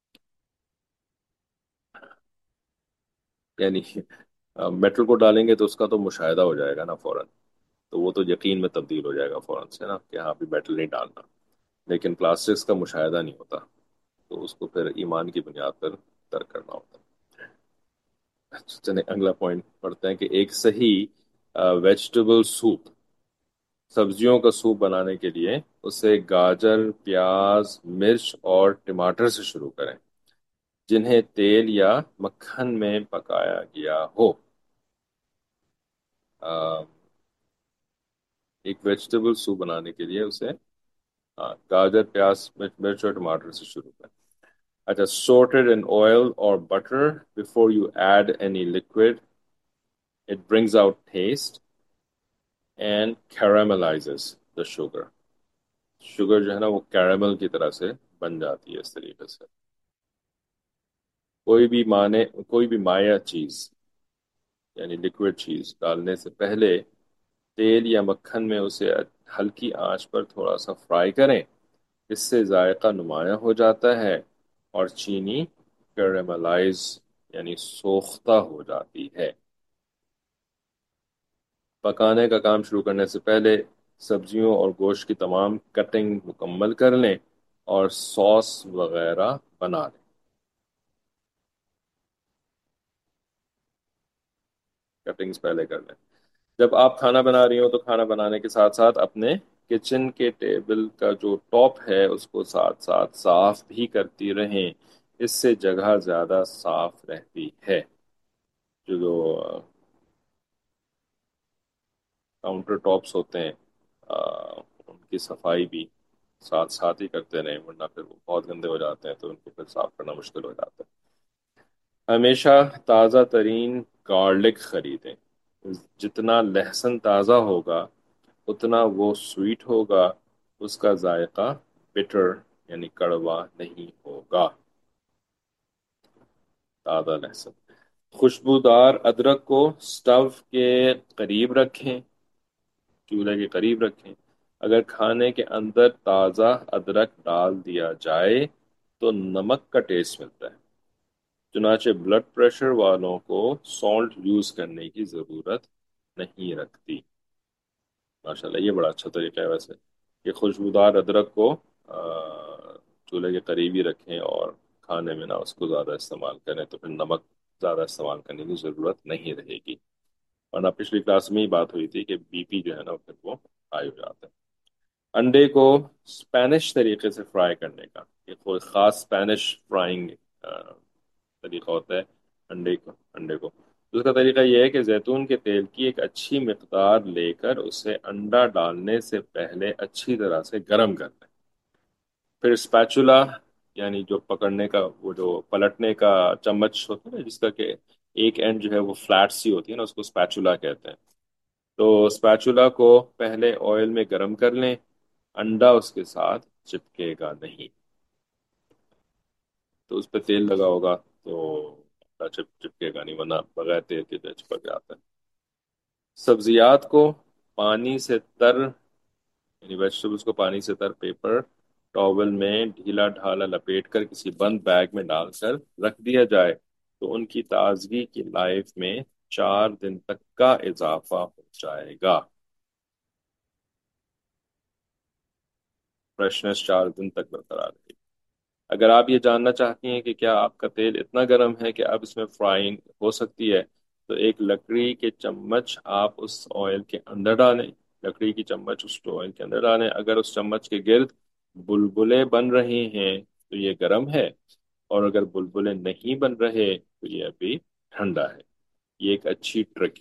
یعنی میٹل کو ڈالیں گے تو اس کا تو مشاہدہ ہو جائے گا نا فوراً، تو وہ تو یقین میں تبدیل ہو جائے گا فوراً سے نا کہ ہاں بھی میٹل نہیں ڈالنا. لیکن پلاسٹکس کا مشاہدہ نہیں ہوتا، تو اس کو پھر ایمان کی بنیاد پر ترک کرنا ہوتا ہے. چلیں اگلا پوائنٹ پڑھتے ہیں کہ ایک صحیح ویجیٹیبل سوپ، سبزیوں کا سوپ بنانے کے لیے اسے گاجر، پیاز، مرچ اور ٹماٹر سے شروع کریں جنہیں تیل یا مکھن میں پکایا گیا ہو. آ، ایک ویجیٹیبل سوپ بنانے کے لیے اسے ہاں، گاجر، پیاز، مرچ مرچ اور ٹماٹر سے شروع کریں. اچھا، sorted in oil or butter before you add any liquid. It brings out taste and caramelizes the sugar. Sugar جو ہے نا وہ کیرامل کی طرح سے بن جاتی ہے اس طریقے سے. کوئی بھی مانے کوئی بھی مائع چیز یعنی لیکوڈ چیز ڈالنے سے پہلے تیل یا مکھن میں اسے ہلکی آنچ پر تھوڑا سا فرائی کریں. اس سے ذائقہ نمایاں ہو جاتا ہے اور چینی کیراملائز یعنی سوختہ ہو جاتی ہے. پکانے کا کام شروع کرنے سے پہلے سبزیوں اور گوشت کی تمام کٹنگ مکمل کر لیں اور سوس وغیرہ بنا لیں. کٹنگز پہلے کر لیں. جب آپ کھانا بنا رہی ہوں تو کھانا بنانے کے ساتھ ساتھ اپنے کچن کے ٹیبل کا جو ٹاپ ہے اس کو ساتھ ساتھ صاف بھی کرتی رہیں. اس سے جگہ زیادہ صاف رہتی ہے. جو کاؤنٹر ٹاپس ہوتے ہیں آ، ان کی صفائی بھی ساتھ ساتھ ہی کرتے رہیں، ورنہ پھر وہ بہت گندے ہو جاتے ہیں تو ان کو پھر صاف کرنا مشکل ہو جاتا ہے. ہمیشہ تازہ ترین گارلک خریدیں، جتنا لہسن تازہ ہوگا اتنا وہ سویٹ ہوگا، اس کا ذائقہ بٹر یعنی کڑوا نہیں ہوگا۔ تازہ لہسن۔ خوشبودار ادرک کو سٹو کے قریب رکھیں، چولہے کے قریب رکھیں۔ اگر کھانے کے اندر تازہ ادرک ڈال دیا جائے تو نمک کا ٹیسٹ ملتا ہے، چنانچہ بلڈ پریشر والوں کو سالٹ یوز کرنے کی ضرورت نہیں رکھتی۔ ماشاءاللہ یہ بڑا اچھا طریقہ ہے ویسے، کہ خوشبودار ادرک کو آ، چولہے کے قریب ہی رکھیں اور کھانے میں نہ اس کو زیادہ استعمال کریں، تو پھر نمک زیادہ استعمال کرنے کی ضرورت نہیں رہے گی، ورنہ پچھلی کلاس میں ہی بات ہوئی تھی کہ بی پی جو ہے نا پھر وہ ہائی ہو جاتا ہے۔ انڈے کو اسپینش طریقے سے فرائی کرنے کا، یہ کوئی خاص اسپینش فرائنگ طریقہ ہوتا ہے انڈے کو انڈے کو دوسرا طریقہ یہ ہے کہ زیتون کے تیل کی ایک اچھی مقدار لے کر اسے انڈا ڈالنے سے پہلے اچھی طرح سے گرم کر لیں، پھر اسپیچولا یعنی جو پکڑنے کا وہ جو پلٹنے کا چمچ ہوتا ہے نا، جس کا کہ ایک اینڈ جو ہے وہ فلیٹ سی ہوتی ہے نا، اس کو اسپیچولا کہتے ہیں، تو اسپیچولا کو پہلے آئل میں گرم کر لیں، انڈا اس کے ساتھ چپکے گا نہیں، تو اس پہ تیل لگا ہوگا تو انڈا چپ چپکے گا نہیں، ورنہ بغیر تیل کے جو ہے چپک جاتا ہے۔ سبزیات کو پانی سے تر یعنی ویجیٹیبلس کو پانی سے تر پیپر ٹاول میں ڈھیلا ڈھالا لپیٹ کر کسی بند بیگ میں ڈال کر رکھ دیا جائے تو ان کی تازگی کی لائف میں چار دن تک کا اضافہ ہو جائے گا۔ فریشنس چار دن تک برقرار رہے گی۔ اگر آپ یہ جاننا چاہتی ہیں کہ کیا آپ کا تیل اتنا گرم ہے کہ اب اس میں فرائنگ ہو سکتی ہے، تو ایک لکڑی کے چمچ آپ اس آئل کے اندر ڈالیں، لکڑی کی چمچ اس آئل کے اندر ڈالیں، اگر اس چمچ کے گرد بلبلے بن رہے ہیں تو یہ گرم ہے، اور اگر بلبلے نہیں بن رہے تو یہ ابھی ٹھنڈا ہے۔ یہ ایک اچھی ٹرک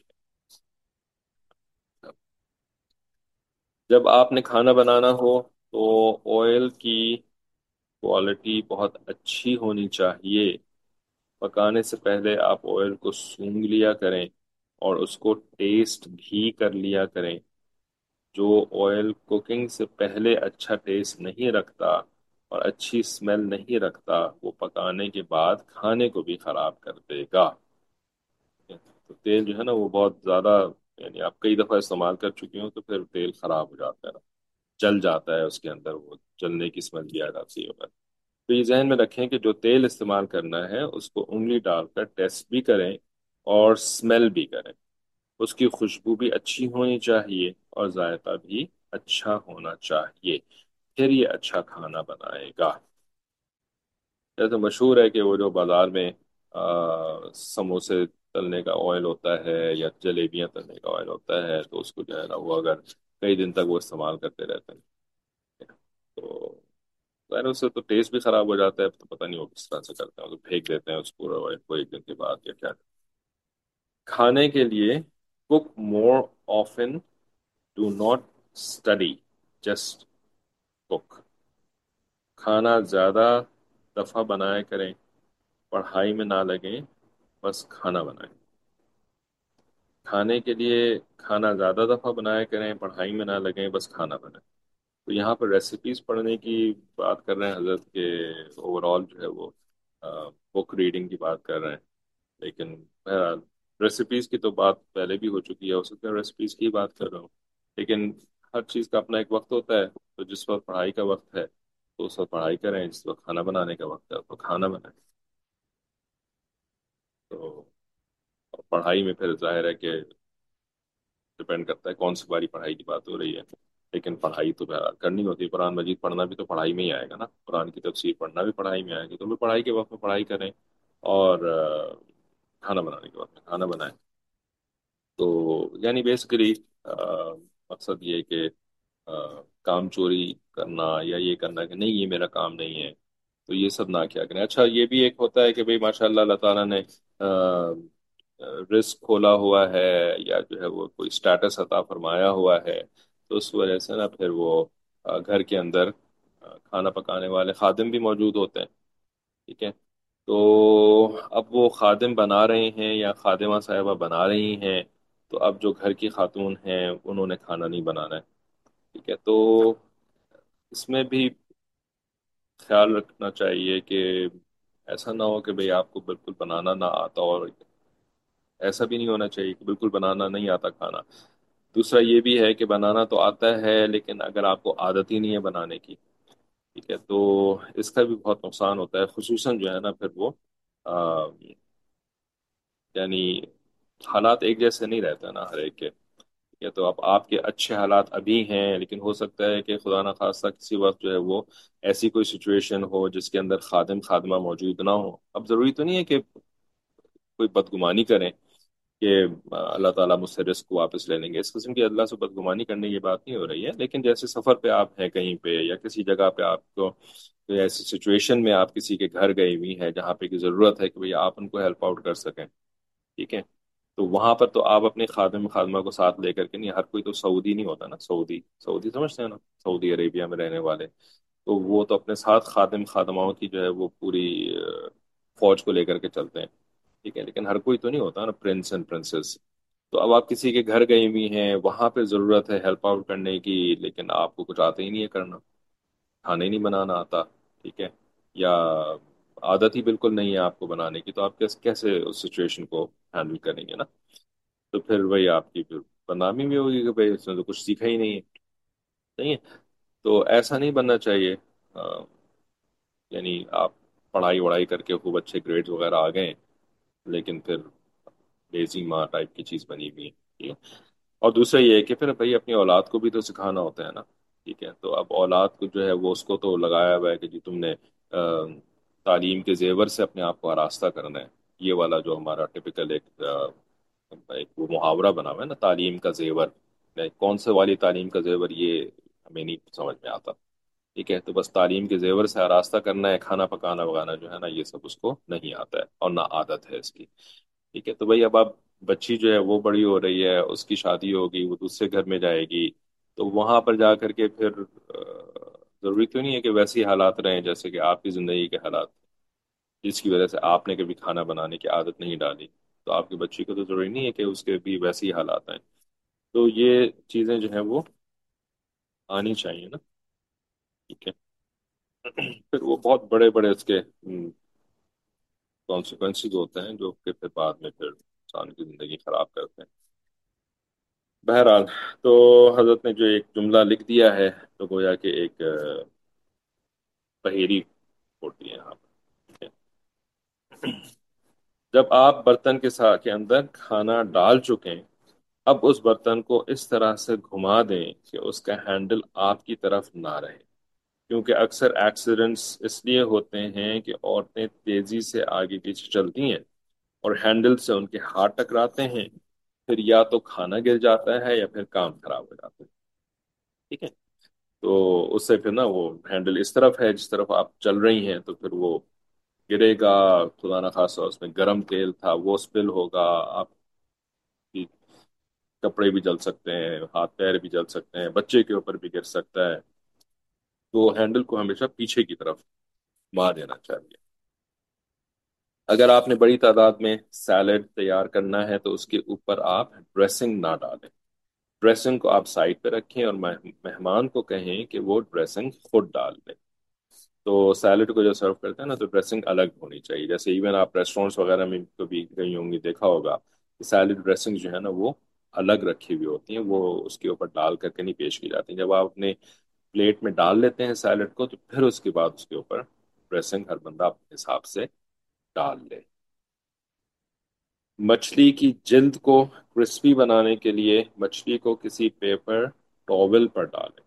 ہے۔ جب آپ نے کھانا بنانا ہو تو آئل کی کوالٹی بہت اچھی ہونی چاہیے، پکانے سے پہلے آپ آئل کو سونگ لیا کریں اور اس کو ٹیسٹ بھی کر لیا کریں، جو آئل کوکنگ سے پہلے اچھا ٹیسٹ نہیں رکھتا اور اچھی اسمیل نہیں رکھتا، وہ پکانے کے بعد کھانے کو بھی خراب کر دے گا۔ تو تیل جو ہے نا وہ بہت زیادہ، یعنی آپ کئی دفعہ استعمال کر چکی ہوں تو پھر تیل خراب ہو جاتا ہے نا، جل جاتا ہے اس کے اندر، وہ جلنے کی اسمیل بھی آ جاتی ہے۔ تو یہ ذہن میں رکھیں کہ جو تیل استعمال کرنا ہے اس کو انگلی ڈال کر ٹیسٹ بھی کریں اور اسمیل بھی کریں، اس کی خوشبو بھی اچھی ہونی چاہیے اور ذائقہ بھی اچھا ہونا چاہیے، پھر یہ اچھا کھانا بنائے گا۔ جیسے مشہور ہے کہ وہ جو بازار میں آ، سموسے تلنے کا آئل ہوتا ہے یا جلیبیاں تلنے کا آئل ہوتا ہے، تو اس کو جو ہے نا وہ اگر کئی دن تک وہ استعمال کرتے رہتے ہیں تو ظاہر اس سے تو ٹیسٹ بھی خراب ہو جاتا ہے، تو پتہ نہیں وہ کس طرح سے کرتے ہیں، تو پھینک دیتے ہیں اس پورے آئل کو ایک دن کے بعد یا کیا۔ کھانے کے لیے cook more often, do not study, just cook۔ کھانا زیادہ دفعہ بنایا کریں، پڑھائی میں نہ لگیں، بس کھانا بنائیں۔ کھانے کے لیے کھانا زیادہ دفعہ بنایا کریں، پڑھائی میں نہ لگیں، بس کھانا بنائیں۔ تو یہاں پر ریسیپیز پڑھنے کی بات کر رہے ہیں حضرت کے، اوور آل جو ہے وہ بک ریڈنگ کی بات کر رہے ہیں، لیکن بہرحال ریسیپیز کی تو بات پہلے بھی ہو چکی ہے، ہو سکتا ہے ریسیپیز کی بات کر رہا ہوں، لیکن ہر چیز کا اپنا ایک وقت ہوتا ہے، تو جس وقت پڑھائی کا وقت ہے تو اس وقت پڑھائی کریں، جس وقت کھانا بنانے کا وقت ہے تو کھانا بنائیں۔ تو پڑھائی میں پھر ظاہر ہے کہ ڈپینڈ کرتا ہے کون سی باری پڑھائی کی بات ہو رہی ہے، لیکن پڑھائی تو بہرحال کرنی ہوتی ہے، قرآن مجید پڑھنا بھی تو پڑھائی میں ہی آئے گا نا، قرآن کی تفسیر پڑھنا بھی پڑھائی میں آئے گی، تو بھی پڑھائی کے وقت میں پڑھائی کریں اور آ، کھانا بنانے کے وقت میں کھانا بنائیں۔ تو یعنی بیسیکلی مقصد یہ ہے کہ آ، کام چوری کرنا یا یہ کرنا کہ نہیں یہ میرا کام نہیں ہے، تو یہ سب نہ کیا کریں۔ اچھا یہ بھی ایک ہوتا ہے کہ بھئی ماشاء اللہ اللہ تعالیٰ نے رزق کھولا ہوا ہے یا جو ہے وہ کوئی سٹیٹس عطا فرمایا ہوا ہے، تو اس وجہ سے نا پھر وہ آ، گھر کے اندر آ، کھانا پکانے والے خادم بھی موجود ہوتے ہیں، ٹھیک ہے، تو اب وہ خادم بنا رہے ہیں یا خادمہ صاحبہ بنا رہی ہیں، تو اب جو گھر کی خاتون ہیں انہوں نے کھانا نہیں بنانا ہے، ٹھیک ہے؟ تو اس میں بھی خیال رکھنا چاہیے کہ ایسا نہ ہو کہ بھئی آپ کو بالکل بنانا نہ آتا، اور ایسا بھی نہیں ہونا چاہیے کہ بالکل بنانا نہیں آتا کھانا۔ دوسرا یہ بھی ہے کہ بنانا تو آتا ہے لیکن اگر آپ کو عادت ہی نہیں ہے بنانے کی، ٹھیک ہے، تو اس کا بھی بہت نقصان ہوتا ہے، خصوصاً جو ہے نا پھر وہ آ، یعنی حالات ایک جیسے نہیں رہتے نا ہر ایک کے، یا تو اب آپ کے اچھے حالات ابھی ہیں لیکن ہو سکتا ہے کہ خدا نخواستہ کسی وقت جو ہے وہ ایسی کوئی سچویشن ہو جس کے اندر خادم خادمہ موجود نہ ہو۔ اب ضروری تو نہیں ہے کہ کوئی بدگمانی کریں کہ آ، اللہ تعالیٰ مجھ سے رزق واپس لے لیں گے، اس قسم کی اللہ سے بدگمانی کرنے کی بات نہیں ہو رہی ہے، لیکن جیسے سفر پہ آپ ہیں کہیں پہ یا کسی جگہ پہ آپ کو کوئی ایسی سچویشن میں آپ کسی کے گھر گئی ہوئی ہیں جہاں پہ کی ضرورت ہے کہ بھئی آپ ان کو ہیلپ آؤٹ کر سکیں، ٹھیک ہے؟ تو وہاں پر تو آپ اپنے خادم خادمہ کو ساتھ لے کر کے نہیں، ہر کوئی تو سعودی نہیں ہوتا نا، سعودی سعودی سمجھتے ہیں نا، سعودی عربیہ میں رہنے والے، تو وہ تو اپنے ساتھ خادم خادماؤں کی جو ہے وہ پوری آ، فوج کو لے کر کے چلتے ہیں، ٹھیک ہے؟ لیکن ہر کوئی تو نہیں ہوتا نا پرنس اینڈ پرنسس۔ تو اب آپ کسی کے گھر گئی ہوئی ہیں، وہاں پہ ضرورت ہے ہیلپ آؤٹ کرنے کی، لیکن آپ کو کچھ آتا ہی نہیں ہے کرنا، کھانا ہی نہیں بنانا آتا، ٹھیک ہے، یا عادت ہی بالکل نہیں ہے آپ کو بنانے کی، تو آپ کیسے کیسے اس سچویشن کو ہینڈل کریں گے نا؟ تو پھر وہی آپ کی پھر بدنامی بھی ہوگی کہ بھائی اس نے تو کچھ سیکھا ہی نہیں ہے، نہیں ہے؟ تو ایسا نہیں بننا چاہیے۔ آ، یعنی آپ پڑھائی وڑھائی کر کے خوب اچھے گریڈ وغیرہ آ گئے لیکن پھر لیزی ماں ٹائپ کی چیز بنی ہوئی ہے، ٹھیک ہے؟ اور دوسرا یہ ہے کہ پھر بھائی اپنی اولاد کو بھی تو سکھانا ہوتا ہے نا، ٹھیک ہے؟ تو اب اولاد کو جو ہے وہ اس کو تو لگایا ہوا ہے کہ جی تم نے آ، تعلیم کے زیور سے اپنے آپ کو آراستہ کرنا ہے، یہ والا جو ہمارا ٹپیکل ایک آ، ایک وہ محاورہ بنا ہوا ہے نا، تعلیم کا زیور، کون سے والی تعلیم کا زیور یہ ہمیں نہیں سمجھ میں آتا، ٹھیک ہے؟ تو بس تعلیم کے زیور سے آراستہ کرنا ہے، کھانا پکانا وغانا جو ہے نا یہ سب اس کو نہیں آتا ہے اور نہ عادت ہے اس کی، ٹھیک ہے؟ تو بھائی اب آپ بچی جو ہے وہ بڑی ہو رہی ہے، اس کی شادی ہوگی، وہ دوسرے گھر میں جائے گی، تو وہاں پر جا کر کے پھر آ، ضروری تو نہیں ہے کہ ویسے ہی حالات رہیں جیسے کہ آپ کی زندگی کے حالات، جس کی وجہ سے آپ نے کبھی کھانا بنانے کی عادت نہیں ڈالی، تو آپ کی بچی کو تو ضروری نہیں ہے کہ اس کے بھی ویسے ہی حالات ہیں، تو یہ چیزیں جو ہیں وہ آنی چاہیے نا، ٹھیک ہے؟ پھر وہ بہت بڑے بڑے اس کے کانسیکوینسز ہوتے ہیں جو کہ پھر بعد میں پھر انسان کی زندگی خراب کرتے ہیں۔ بہرحال، تو حضرت نے جو ایک جملہ لکھ دیا ہے تو گویا کہ ایک آ، پہیری ہوتی ہے یہاں پر، جب آپ برتن کے ساتھ کے اندر کھانا ڈال چکیں، اب اس برتن کو اس طرح سے گھما دیں کہ اس کا ہینڈل آپ کی طرف نہ رہے، کیونکہ اکثر ایکسیڈنٹس اس لیے ہوتے ہیں کہ عورتیں تیزی سے آگے پیچھے چلتی ہیں اور ہینڈل سے ان کے ہاتھ ٹکراتے ہیں، پھر یا تو کھانا گر جاتا ہے یا پھر کام خراب ہو جاتا ہے، ٹھیک ہے؟ تو اس سے پھر نا وہ ہینڈل اس طرف ہے جس طرف آپ چل رہی ہیں، تو پھر وہ گرے گا، خدا نہ خاصا اس میں گرم تیل تھا وہ سپل ہوگا، آپ کی کپڑے بھی جل سکتے ہیں، ہاتھ پیر بھی جل سکتے ہیں، بچے کے اوپر بھی گر سکتا ہے، تو ہینڈل کو ہمیشہ پیچھے کی طرف مار دینا چاہیے۔ اگر آپ نے بڑی تعداد میں سیلڈ تیار کرنا ہے تو اس کے اوپر آپ ڈریسنگ نہ ڈالیں، ڈریسنگ کو آپ سائڈ پہ رکھیں اور مہ- مہمان کو کہیں کہ وہ ڈریسنگ خود ڈال لیں۔ تو سیلڈ کو جو سرو کرتے ہیں نا تو ڈریسنگ الگ ہونی چاہیے، جیسے ایون آپ ریسٹورینٹس وغیرہ میں کبھی گئی ہوں گی دیکھا ہوگا کہ سیلڈ ڈریسنگ جو ہے نا وہ الگ رکھی ہوئی ہوتی ہیں، وہ اس کے اوپر ڈال کر کے نہیں پیش کی جاتی ہیں، جب آپ اپنے پلیٹ میں ڈال لیتے ہیں سیلڈ کو تو پھر اس کے بعد اس کے اوپر ڈریسنگ ہر بندہ اپنے حساب سے ڈال لے۔ مچھلی کی جلد کو کرسپی بنانے کے لیے مچھلی کو کسی پیپر ٹاول پر ڈالیں،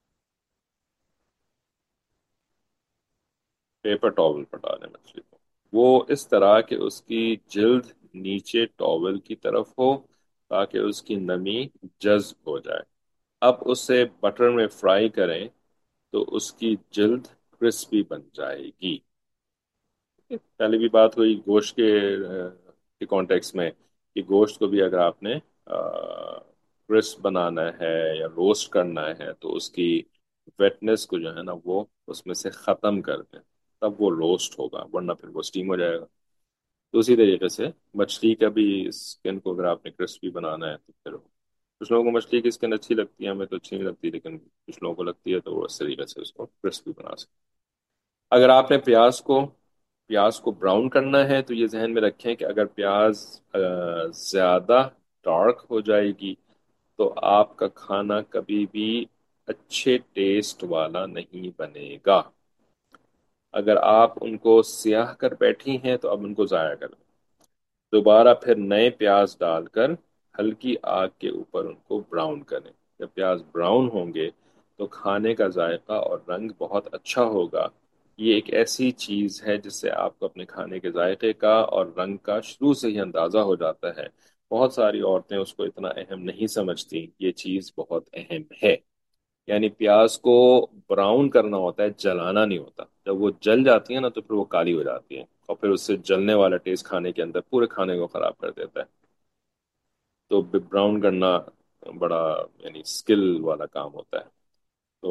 پیپر ٹاول پر ڈالیں مچھلی کو، وہ اس طرح کہ اس کی جلد نیچے ٹاول کی طرف ہو تاکہ اس کی نمی جذب ہو جائے۔ اب اسے بٹر میں فرائی کریں تو اس کی جلد کرسپی بن جائے گی۔ پہلے بھی بات ہوئی گوشت کے کے کانٹیکس میں کہ گوشت کو بھی اگر آپ نے کرسپ بنانا ہے یا روسٹ کرنا ہے تو اس کی ویٹنس کو جو ہے نا وہ اس میں سے ختم کر دیں، تب وہ روسٹ ہوگا، ورنہ پھر وہ اسٹیم ہو جائے گا۔ تو اسی طریقے سے مچھلی کا بھی اسکن کو اگر آپ نے کرسپی بنانا ہے تو پھر کچھ لوگوں کو مچھلی کی اسکن اچھی لگتی ہے، ہمیں تو اچھی نہیں لگتی، لیکن کچھ لوگوں کو لگتی ہے، تو وہ اس طریقے سے اس کو کرسپی بنا سکتے ہیں۔ اگر آپ نے پیاز کو پیاز کو براؤن کرنا ہے تو یہ ذہن میں رکھیں کہ اگر پیاز آ، زیادہ ڈارک ہو جائے گی تو آپ کا کھانا کبھی بھی اچھے ٹیسٹ والا نہیں بنے گا۔ اگر آپ ان کو سیاہ کر بیٹھی ہیں تو اب ان کو ضائع کر دیں، دوبارہ پھر نئے پیاز ڈال کر ہلکی آگ کے اوپر ان کو براؤن کریں۔ جب پیاز براؤن ہوں گے تو کھانے کا ذائقہ اور رنگ بہت اچھا ہوگا۔ یہ ایک ایسی چیز ہے جس سے آپ کو اپنے کھانے کے ذائقے کا اور رنگ کا شروع سے ہی اندازہ ہو جاتا ہے۔ بہت ساری عورتیں اس کو اتنا اہم نہیں سمجھتی، یہ چیز بہت اہم ہے۔ یعنی پیاز کو براؤن کرنا ہوتا ہے، جلانا نہیں ہوتا۔ جب وہ جل جاتی ہے نا تو پھر وہ کالی ہو جاتی ہے، اور پھر اس سے جلنے والا ٹیسٹ کھانے کے اندر پورے کھانے کو خراب کر دیتا ہے۔ تو براؤن کرنا بڑا یعنی اسکل والا کام ہوتا ہے۔ تو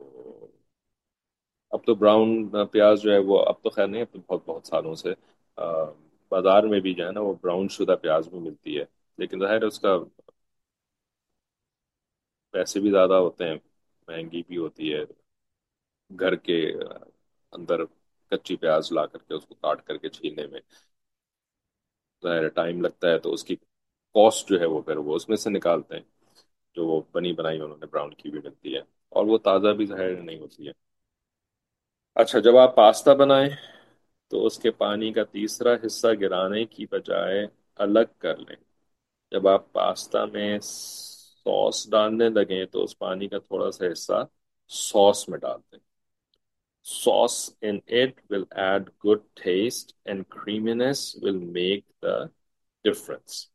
اب تو براؤن پیاز جو ہے وہ اب تو خیر نہیں، اب تو بہت بہت سالوں سے آ، بازار میں بھی جو ہے نا وہ براؤن شدہ پیاز بھی ملتی ہے، لیکن ظاہر ہے اس کا پیسے بھی زیادہ ہوتے ہیں، مہنگی بھی ہوتی ہے۔ گھر کے اندر کچی پیاز لا کر کے اس کو کاٹ کر کے چھیلنے میں ظاہر ٹائم لگتا ہے، تو اس کی کاسٹ جو ہے وہ پھر وہ اس میں سے نکالتے ہیں، جو وہ بنی بنائی انہوں نے براؤن کی بھی ملتی ہے، اور وہ تازہ بھی ظاہر نہیں ہوتی ہے۔ اچھا، جب آپ پاستا بنائیں تو اس کے پانی کا تیسرا حصہ گرانے کی بجائے الگ کر لیں۔ جب آپ پاستا میں سوس ڈالنے لگیں تو اس پانی کا تھوڑا سا حصہ سوس میں ڈال دیں۔ Sauce in it will add good taste and creaminess will make the difference.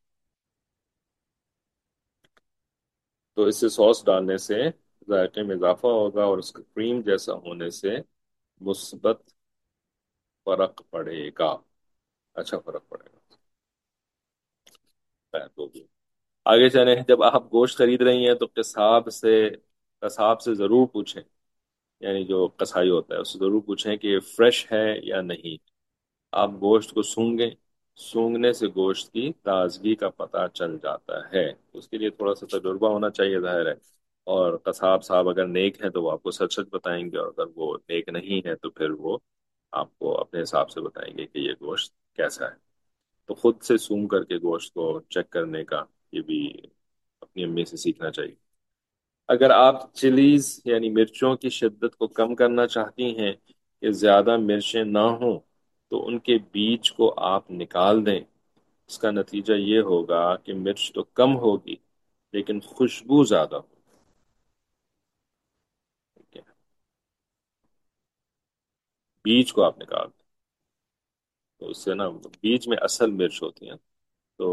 تو اس سے سوس ڈالنے سے ذائقے میں اضافہ ہوگا اور اس کا کریم جیسا ہونے سے مثبت فرق پڑے گا، اچھا فرق پڑے گا۔ خیر، تو بھی آگے چلیں، جب آپ گوشت خرید رہی ہیں تو قصاب سے قصاب سے ضرور پوچھیں، یعنی جو قصائی ہوتا ہے اس سے ضرور پوچھیں کہ یہ فریش ہے یا نہیں۔ آپ گوشت کو سونگیں، سونگنے سے گوشت کی تازگی کا پتہ چل جاتا ہے۔ اس کے لیے تھوڑا سا تجربہ ہونا چاہیے ظاہر ہے، اور قصاب صاحب اگر نیک ہیں تو وہ آپ کو سچ سچ بتائیں گے، اور اگر وہ نیک نہیں ہے تو پھر وہ آپ کو اپنے حساب سے بتائیں گے کہ یہ گوشت کیسا ہے۔ تو خود سے سونگ کر کے گوشت کو چیک کرنے کا یہ بھی اپنی امی سے سیکھنا چاہیے۔ اگر آپ چلیز یعنی مرچوں کی شدت کو کم کرنا چاہتی ہیں کہ زیادہ مرچیں نہ ہوں تو ان کے بیج کو آپ نکال دیں۔ اس کا نتیجہ یہ ہوگا کہ مرچ تو کم ہوگی لیکن خوشبو زیادہ ہوگی۔ ٹھیک ہے؟ بیج کو آپ نکال دیں تو اس سے نا بیج میں اصل مرچ ہوتی ہیں، تو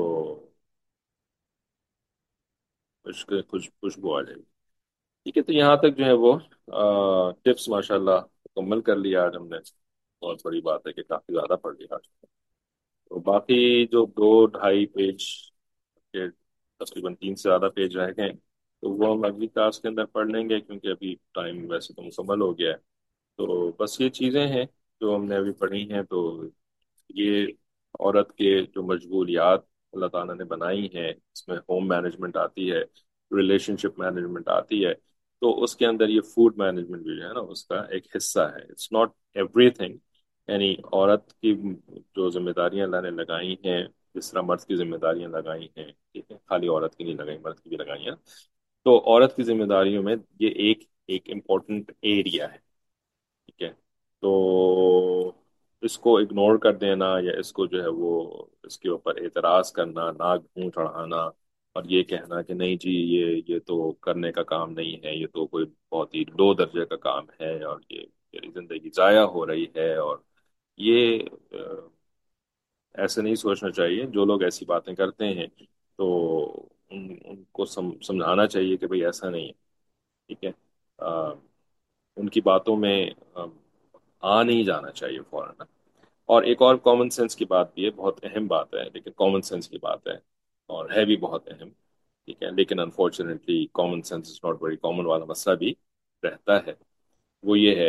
اس کے خوش خوشبو آ جائے گی۔ ٹھیک ہے، تو یہاں تک جو ہے وہ ٹپس ماشاء اللہ مکمل کر لیا آج ہم نے۔ بہت بڑی بات ہے کہ کافی زیادہ پڑھ لیا آج۔ تو باقی جو دو ڈھائی پیج کے تقریباً تین سے زیادہ پیج رہ گئے تو وہ ہم اگلی کلاس کے اندر پڑھ لیں گے، کیونکہ ابھی ٹائم ویسے تو مکمل ہو گیا ہے۔ تو بس یہ چیزیں ہیں جو ہم نے ابھی پڑھی ہیں، تو یہ عورت کے جو مشغولیات اللہ تعالیٰ نے بنائی ہیں، اس میں ہوم مینجمنٹ آتی ہے، ریلیشن شپ مینجمنٹ آتی ہے، تو اس کے اندر یہ فوڈ مینجمنٹ بھی جو ہے نا اس کا ایک حصہ ہے۔ اٹس ناٹ ایوری تھنگ، یعنی عورت کی جو ذمہ داریاں اللہ نے لگائی ہیں، جس طرح مرد کی ذمہ داریاں لگائی ہیں، ٹھیک ہے، خالی عورت کی نہیں لگائی، مرد کی بھی لگائی ہیں، تو عورت کی ذمہ داریوں میں یہ ایک ایک امپورٹنٹ ایریا ہے۔ ٹھیک ہے، تو اس کو اگنور کر دینا یا اس کو جو ہے وہ اس کے اوپر اعتراض کرنا، ناک منہ چڑھانا، اور یہ کہنا کہ نہیں جی یہ یہ تو کرنے کا کام نہیں ہے، یہ تو کوئی بہت ہی لو درجے کا کام ہے، اور یہ میری زندگی ضائع ہو رہی ہے، اور یہ ایسے نہیں سوچنا چاہیے۔ جو لوگ ایسی باتیں کرتے ہیں تو ان, ان کو سم, سمجھانا چاہیے کہ بھئی ایسا نہیں ہے۔ ٹھیک ہے، آ, ان کی باتوں میں آ, آ نہیں جانا چاہیے فوراً۔ اور ایک اور کامن سینس کی بات بھی ہے، بہت اہم بات ہے لیکن کامن سینس کی بات ہے، اور ہے بھی بہت اہم۔ ٹھیک ہے، لیکن unfortunately common sense is not very common والا مسئلہ بھی رہتا ہے۔ وہ یہ ہے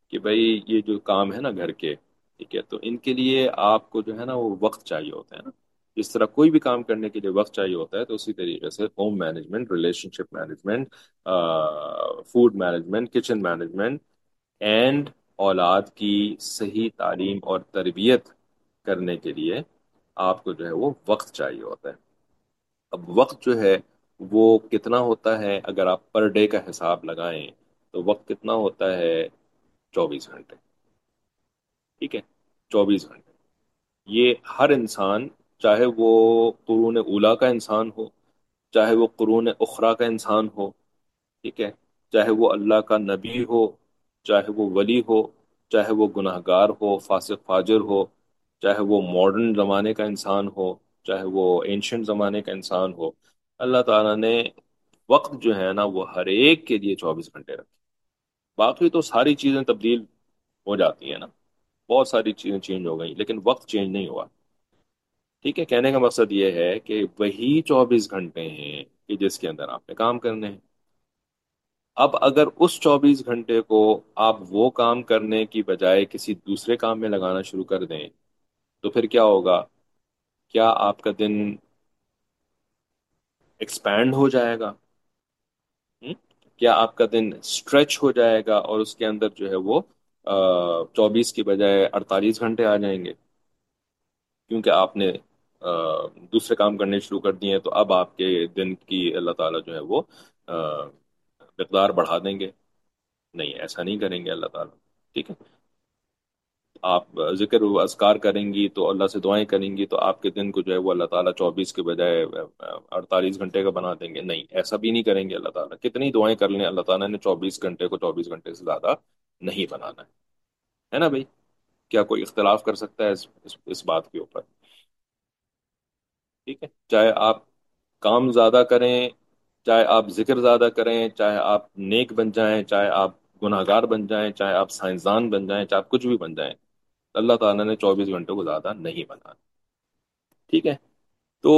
کہ بھائی یہ جو کام ہے نا گھر کے، ٹھیک ہے، تو ان کے لیے آپ کو جو ہے نا وہ وقت چاہیے ہوتا ہے نا. جس طرح کوئی بھی کام کرنے کے لیے وقت چاہیے ہوتا ہے، تو اسی طریقے سے home management, relationship management, food management, kitchen management, and اولاد کی صحیح تعلیم اور تربیت کرنے کے لیے آپ کو جو ہے وہ وقت چاہیے ہوتا ہے. اب وقت جو ہے وہ کتنا ہوتا ہے، اگر آپ پر ڈے کا حساب لگائیں تو وقت کتنا ہوتا ہے؟ چوبیس گھنٹے. ٹھیک ہے، چوبیس گھنٹے. یہ ہر انسان، چاہے وہ قرون اولا کا انسان ہو، چاہے وہ قرون اخرا کا انسان ہو، ٹھیک ہے، چاہے وہ اللہ کا نبی ہو، چاہے وہ ولی ہو، چاہے وہ گناہ گار ہو، فاسق فاجر ہو، چاہے وہ ماڈرن زمانے کا انسان ہو، چاہے وہ اینشنٹ زمانے کا انسان ہو، اللہ تعالیٰ نے وقت جو ہے نا وہ ہر ایک کے لیے چوبیس گھنٹے رکھے. باقی تو ساری چیزیں تبدیل ہو جاتی ہیں نا، بہت ساری چیزیں چینج ہو گئی لیکن وقت چینج نہیں ہوا. ٹھیک ہے، کہنے کا مقصد یہ ہے کہ وہی چوبیس گھنٹے ہیں کہ جس کے اندر آپ نے کام کرنے ہیں. اب اگر اس چوبیس گھنٹے کو آپ وہ کام کرنے کی بجائے کسی دوسرے کام میں لگانا شروع کر دیں تو پھر کیا ہوگا؟ کیا آپ کا دن ایکسپینڈ ہو جائے گا؟ ہم؟ کیا آپ کا دن اسٹریچ ہو جائے گا اور اس کے اندر جو ہے وہ چوبیس کی بجائے اڑتالیس گھنٹے آ جائیں گے؟ کیونکہ آپ نے آ، دوسرے کام کرنے شروع کر دیے ہیں، تو اب آپ کے دن کی اللہ تعالیٰ جو ہے وہ آ، مقدار بڑھا دیں گے. نہیں، ایسا نہیں کریں گے اللہ تعالیٰ. ٹھیک ہے، آپ ذکر و اذکار کریں گی تو اللہ سے دعائیں کریں گی تو آپ کے دن کو جو ہے وہ اللہ تعالیٰ چوبیس کے بجائے اڑتالیس گھنٹے کا بنا دیں گے. نہیں، ایسا بھی نہیں کریں گے اللہ تعالیٰ. کتنی دعائیں کر لیں، اللہ تعالیٰ نے چوبیس گھنٹے کو چوبیس گھنٹے سے زیادہ نہیں بنانا ہے. ہے نا بھائی؟ کیا کوئی اختلاف کر سکتا ہے اس, اس, اس بات کے اوپر؟ ٹھیک ہے، چاہے آپ کام زیادہ کریں، چاہے آپ ذکر زیادہ کریں، چاہے آپ نیک بن جائیں، چاہے آپ گناہ گار بن جائیں، چاہے آپ سائنسدان بن جائیں، چاہے آپ کچھ بھی بن جائیں، اللہ تعالیٰ نے چوبیس گھنٹوں کو زیادہ نہیں بنانا. ٹھیک ہے، تو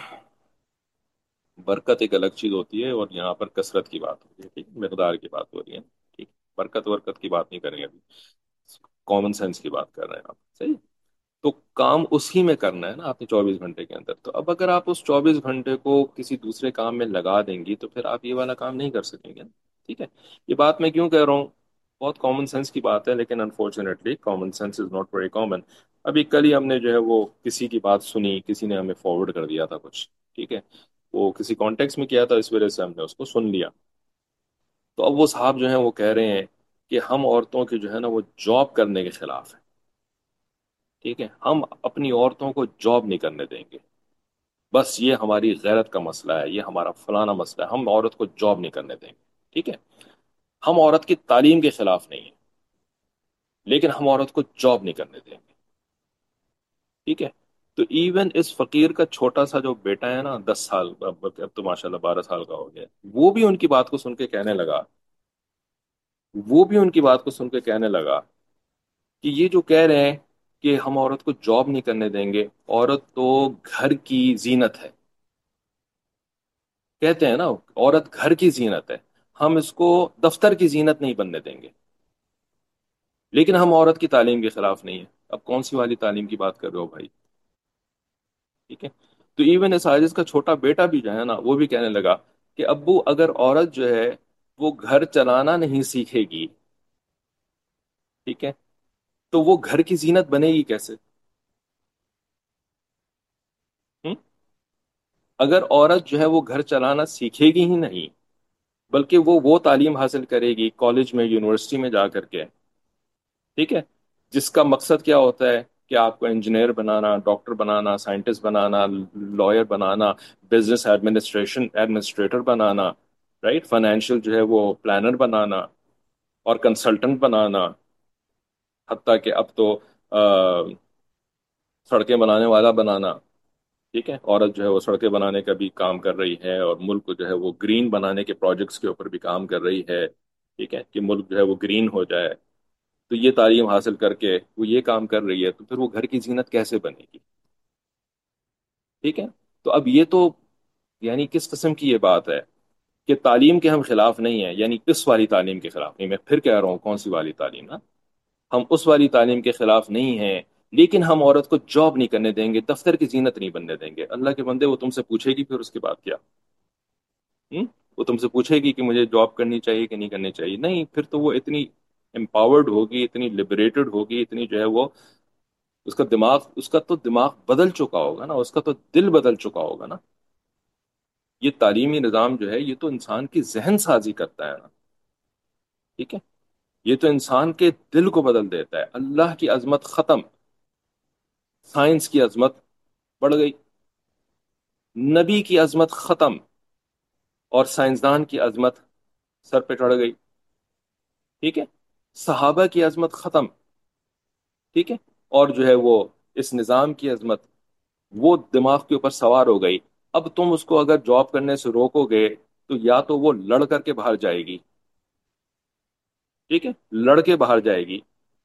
برکت ایک الگ چیز ہوتی ہے اور یہاں پر کثرت کی بات ہوتی ہے. ٹھیک ہے، مقدار کی بات ہو رہی ہے. ٹھیک، برکت ورکت کی بات نہیں کریں گے ابھی، کامن سینس کی بات کر رہے ہیں آپ. صحیح. تو کام اسی میں کرنا ہے نا آپ نے چوبیس گھنٹے کے اندر. تو اب اگر آپ اس چوبیس گھنٹے کو کسی دوسرے کام میں لگا دیں گی تو پھر آپ یہ والا کام نہیں کر سکیں گے. ٹھیک ہے، یہ بات میں کیوں کہہ رہا ہوں؟ بہت کامن سینس کی بات ہے لیکن unfortunately common sense is not very common. ابھی کل ہی ہم نے جو ہے وہ کسی کی بات سنی، کسی نے ہمیں فارورڈ کر دیا تھا کچھ. ٹھیک ہے، وہ کسی کانٹیکس میں کیا تھا، اس وجہ سے ہم نے اس کو سن لیا. تو اب وہ صاحب جو ہیں وہ کہہ رہے ہیں کہ ہم عورتوں کے جو ہے نا وہ جاب کرنے کے خلاف ہیں. ٹھیک ہے، ہم اپنی عورتوں کو جاب نہیں کرنے دیں گے. بس یہ ہماری غیرت کا مسئلہ ہے، یہ ہمارا فلانا مسئلہ ہے، ہم عورت کو جاب نہیں کرنے دیں گے. ٹھیک ہے، ہم عورت کی تعلیم کے خلاف نہیں ہیں لیکن ہم عورت کو جاب نہیں کرنے دیں گے. ٹھیک ہے، تو ایون اس فقیر کا چھوٹا سا جو بیٹا ہے نا، دس سال، اب اب تو ماشاء اللہ بارہ سال کا ہو گیا، وہ بھی ان کی بات کو سن کے کہنے لگا وہ بھی ان کی بات کو سن کے کہنے لگا کہ یہ جو کہہ رہے ہیں کہ ہم عورت کو جاب نہیں کرنے دیں گے، عورت تو گھر کی زینت ہے. کہتے ہیں نا عورت گھر کی زینت ہے، ہم اس کو دفتر کی زینت نہیں بننے دیں گے. لیکن ہم عورت کی تعلیم کے خلاف نہیں ہیں. اب کون سی والی تعلیم کی بات کر رہے ہو بھائی؟ ٹھیک ہے، تو ایون اس عاجز کا چھوٹا بیٹا بھی جو ہے نا وہ بھی کہنے لگا کہ ابو اگر عورت جو ہے وہ گھر چلانا نہیں سیکھے گی، ٹھیک ہے، تو وہ گھر کی زینت بنے گی کیسے؟ ہم؟ اگر عورت جو ہے وہ گھر چلانا سیکھے گی ہی نہیں، بلکہ وہ وہ تعلیم حاصل کرے گی کالج میں، یونیورسٹی میں جا کر کے، ٹھیک ہے، جس کا مقصد کیا ہوتا ہے کہ آپ کو انجینئر بنانا، ڈاکٹر بنانا، سائنٹسٹ بنانا، لائر بنانا، بزنس ایڈمنسٹریشن ایڈمنسٹریٹر بنانا، رائٹ، فائنینشیل جو ہے وہ پلانر بنانا اور کنسلٹنٹ بنانا، حتیٰ کہ اب تو آ، سڑکیں بنانے والا بنانا. ٹھیک ہے، عورت جو ہے وہ سڑکیں بنانے کا بھی کام کر رہی ہے اور ملک کو جو ہے وہ گرین بنانے کے پروجیکٹس کے اوپر بھی کام کر رہی ہے. ٹھیک ہے، کہ ملک جو ہے وہ گرین ہو جائے. تو یہ تعلیم حاصل کر کے وہ یہ کام کر رہی ہے تو پھر وہ گھر کی زینت کیسے بنے گی؟ ٹھیک ہے، تو اب یہ تو یعنی کس قسم کی یہ بات ہے کہ تعلیم کے ہم خلاف نہیں ہیں، یعنی کس والی تعلیم کے خلاف نہیں؟ میں پھر کہہ رہا ہوں کون سی والی تعلیم نا؟ ہم اس والی تعلیم کے خلاف نہیں ہیں، لیکن ہم عورت کو جاب نہیں کرنے دیں گے، دفتر کی زینت نہیں بننے دیں گے۔ اللہ کے بندے، وہ تم سے پوچھے گی پھر اس کے بعد کیا؟ ہم؟ وہ تم سے پوچھے گی کہ مجھے جاب کرنی چاہیے کہ نہیں کرنی چاہیے؟ نہیں، پھر تو وہ اتنی امپاورڈ ہوگی، اتنی لبریٹڈ ہوگی، اتنی جو ہے وہ، اس کا دماغ اس کا تو دماغ بدل چکا ہوگا نا، اس کا تو دل بدل چکا ہوگا نا۔ یہ تعلیمی نظام جو ہے یہ تو انسان کی ذہن سازی کرتا ہے نا، ٹھیک ہے؟ یہ تو انسان کے دل کو بدل دیتا ہے۔ اللہ کی عظمت ختم، سائنس کی عظمت بڑھ گئی، نبی کی عظمت ختم، اور سائنسدان کی عظمت سر پہ چڑھ گئی، ٹھیک ہے؟ صحابہ کی عظمت ختم، ٹھیک ہے؟ اور جو ہے وہ اس نظام کی عظمت، وہ دماغ کے اوپر سوار ہو گئی۔ اب تم اس کو اگر جاب کرنے سے روکو گے تو یا تو وہ لڑ کر کے باہر جائے گی، ٹھیک ہے، لڑ کے باہر جائے گی،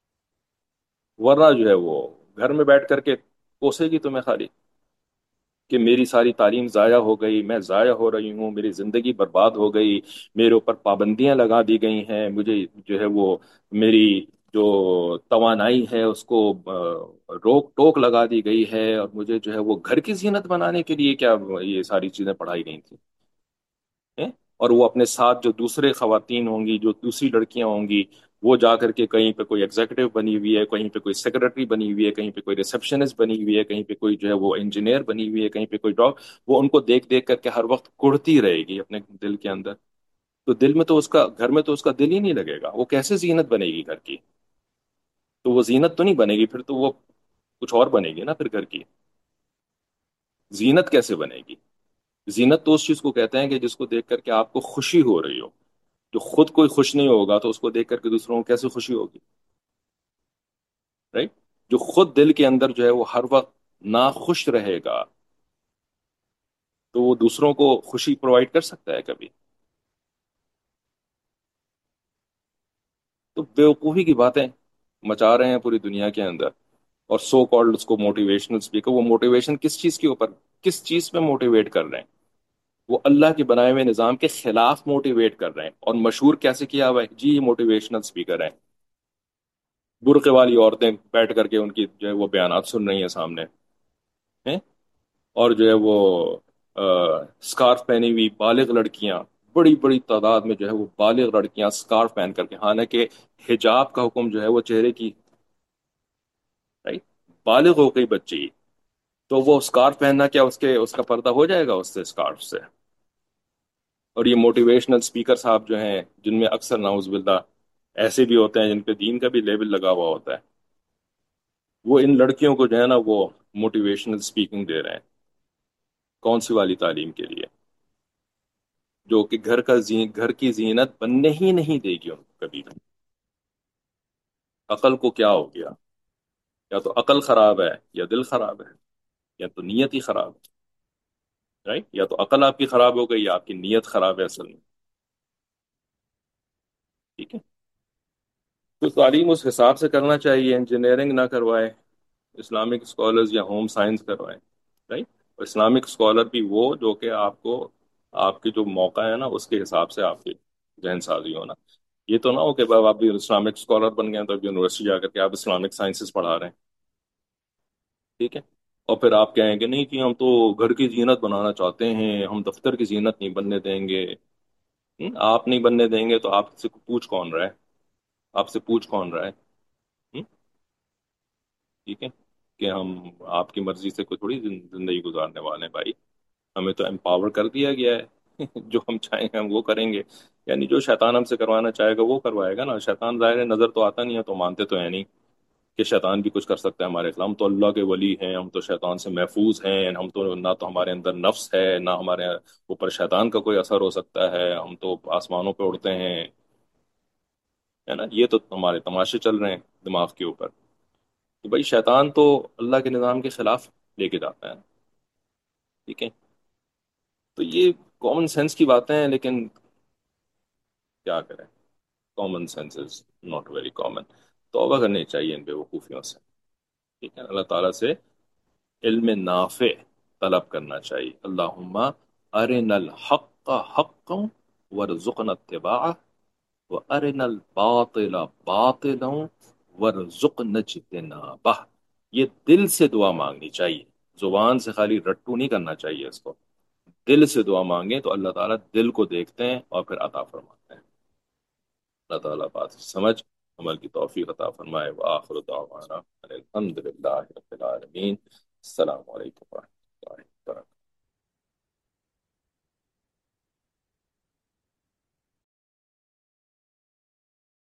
ورنہ جو ہے وہ گھر میں بیٹھ کر کے کوسے گی تمہیں خالی کہ میری ساری تعلیم ضائع ہو گئی، میں ضائع ہو رہی ہوں، میری زندگی برباد ہو گئی، میرے اوپر پابندیاں لگا دی گئی ہیں، مجھے جو ہے وہ میری جو توانائی ہے اس کو آ، روک ٹوک لگا دی گئی ہے، اور مجھے جو ہے وہ گھر کی زینت بنانے کے لیے کیا یہ ساری چیزیں پڑھائی گئی تھیں؟ ہیں؟ اور وہ اپنے ساتھ جو دوسرے خواتین ہوں گی، جو دوسری لڑکیاں ہوں گی، وہ جا کر کے کہیں پہ کوئی ایگزیکٹو بنی ہوئی ہے، کہیں پہ کوئی سیکرٹری بنی ہوئی ہے، کہیں پہ کوئی ریسپشنسٹ بنی ہوئی ہے، کہیں پہ کوئی جو ہے وہ انجینئر بنی ہوئی ہے، کہیں پہ کوئی ڈاکٹر، وہ ان کو دیکھ دیکھ کر کے ہر وقت کڑتی رہے گی اپنے دل کے اندر۔ تو دل میں تو اس کا گھر میں تو اس کا دل ہی نہیں لگے گا، وہ کیسے زینت بنے گی گھر کی؟ تو وہ زینت تو نہیں بنے گی، پھر تو وہ کچھ اور بنے گی نا پھر گھر کی۔ زینت کیسے بنے گی؟ زینت تو اس چیز کو کہتے ہیں کہ جس کو دیکھ کر کے آپ کو خوشی ہو رہی ہو۔ جو خود کوئی خوش نہیں ہوگا تو اس کو دیکھ کر کے دوسروں کو کیسے خوشی ہوگی؟ رائٹ؟ جو خود دل کے اندر جو ہے وہ ہر وقت ناخوش رہے گا تو وہ دوسروں کو خوشی پرووائڈ کر سکتا ہے کبھی؟ تو بیوقوفی کی باتیں مچا رہے ہیں پوری دنیا کے اندر، اور سو کالڈ اس کو موٹیویشنل اسپیکر۔ وہ موٹیویشن کس چیز کے اوپر، کس چیز پہ موٹیویٹ کر رہے ہیں؟ وہ اللہ کے بنائے ہوئے نظام کے خلاف موٹیویٹ کر رہے ہیں، اور مشہور کیسے کیا ہوا ہے جی؟ یہ موٹیویشنل اسپیکر ہیں، برقع والی عورتیں بیٹھ کر کے ان کی جو ہے وہ بیانات سن رہی ہیں سامنے، ہیں؟ اور جو ہے وہ اسکارف پہنی ہوئی بالغ لڑکیاں، بڑی بڑی تعداد میں جو ہے وہ بالغ لڑکیاں اسکارف پہن کر کے، حالانکہ حجاب کا حکم جو ہے وہ چہرے کی، رائٹ؟ بالغ ہو گئی بچی تو وہ اسکارف پہننا کیا اس کے اس کا پردہ ہو جائے گا اس سے، اسکارف سے؟ اور یہ موٹیویشنل اسپیکر صاحب جو ہیں، جن میں اکثر نعوذ باللہ ایسے بھی ہوتے ہیں جن پہ دین کا بھی لیبل لگا ہوا ہوتا ہے، وہ ان لڑکیوں کو جو ہے نا وہ موٹیویشنل اسپیکنگ دے رہے ہیں۔ کون سی والی تعلیم کے لیے؟ جو کہ گھر کا زین گھر کی زینت بننے ہی نہیں دے گی ان کو کبھی بھی۔ عقل کو کیا ہو گیا؟ یا تو عقل خراب ہے، یا دل خراب ہے، یا تو نیت ہی خراب ہے، رائٹ؟ یا تو عقل آپ کی خراب ہو گئی یا آپ کی نیت خراب ہے اصل میں، ٹھیک ہے؟ تو تعلیم اس حساب سے کرنا چاہیے، انجینئرنگ نہ کروائے، اسلامک اسکالرز یا ہوم سائنس کروائیں، رائٹ؟ اور اسلامک اسکالر بھی وہ جو کہ آپ کو آپ کے جو موقع ہے نا اس کے حساب سے آپ کی ذہن سازی ہونا۔ یہ تو نہ ہو کہ باب آپ بھی اسلامک اسکالر بن گئے ہیں تو اب یونیورسٹی جا کر کے آپ اسلامک سائنسز پڑھا رہے ہیں، ٹھیک ہے؟ اور پھر آپ کہیں گے نہیں کہ ہم تو گھر کی زینت بنانا چاہتے ہیں، ہم دفتر کی زینت نہیں بننے دیں گے۔ ہم، آپ نہیں بننے دیں گے تو آپ سے پوچھ کون رہا ہے؟ آپ سے پوچھ کون رہا ہے؟ ہم، ٹھیک ہے؟ کہ ہم آپ کی مرضی سے کوئی تھوڑی زن- زندگی گزارنے والے ہیں بھائی، ہمیں تو امپاور کر دیا گیا ہے جو ہم چاہیں گے ہم وہ کریں گے، یعنی جو شیطان ہم سے کروانا چاہے گا وہ کروائے گا نا۔ شیطان ظاہر ہے نظر تو آتا نہیں ہے، تو مانتے تو ہے نہیں کہ شیطان بھی کچھ کر سکتا ہے ہمارے خلاف۔ ہم تو اللہ کے ولی ہیں، ہم تو شیطان سے محفوظ ہیں، ہم تو نہ تو ہمارے اندر نفس ہے نہ ہمارے اوپر شیطان کا کوئی اثر ہو سکتا ہے، ہم تو آسمانوں پہ اڑتے ہیں، ہے نا؟ یہ تو ہمارے تماشے چل رہے ہیں دماغ کے اوپر۔ تو بھائی شیطان تو اللہ کے نظام کے خلاف لے کے جاتا ہے، ٹھیک ہے؟ تو یہ کامن سینس کی باتیں ہیں، لیکن کیا کریں، common sense is not very common. توبہ کرنی چاہیے ان بیوقوفیوں سے، ٹھیک ہے؟ اللہ تعالیٰ سے علم نافع طلب کرنا چاہیے۔ اللہم ارنا الحق حقا وارزقنا اتباعہ وارنا الباطل باطلا ورزق نجتنا بہ، یہ دل سے دعا مانگنی چاہیے، زبان سے خالی رٹو نہیں کرنا چاہیے اس کو، دل سے دعا مانگیں تو اللہ تعالیٰ دل کو دیکھتے ہیں اور پھر عطا فرماتے ہیں۔ اللہ تعالیٰ بات سمجھ عمل کی توفیق عطا فرمائے۔ وآخر دعوانا ان الحمد للہ رب العالمین۔ السلام علیکم ورحمۃ اللہ۔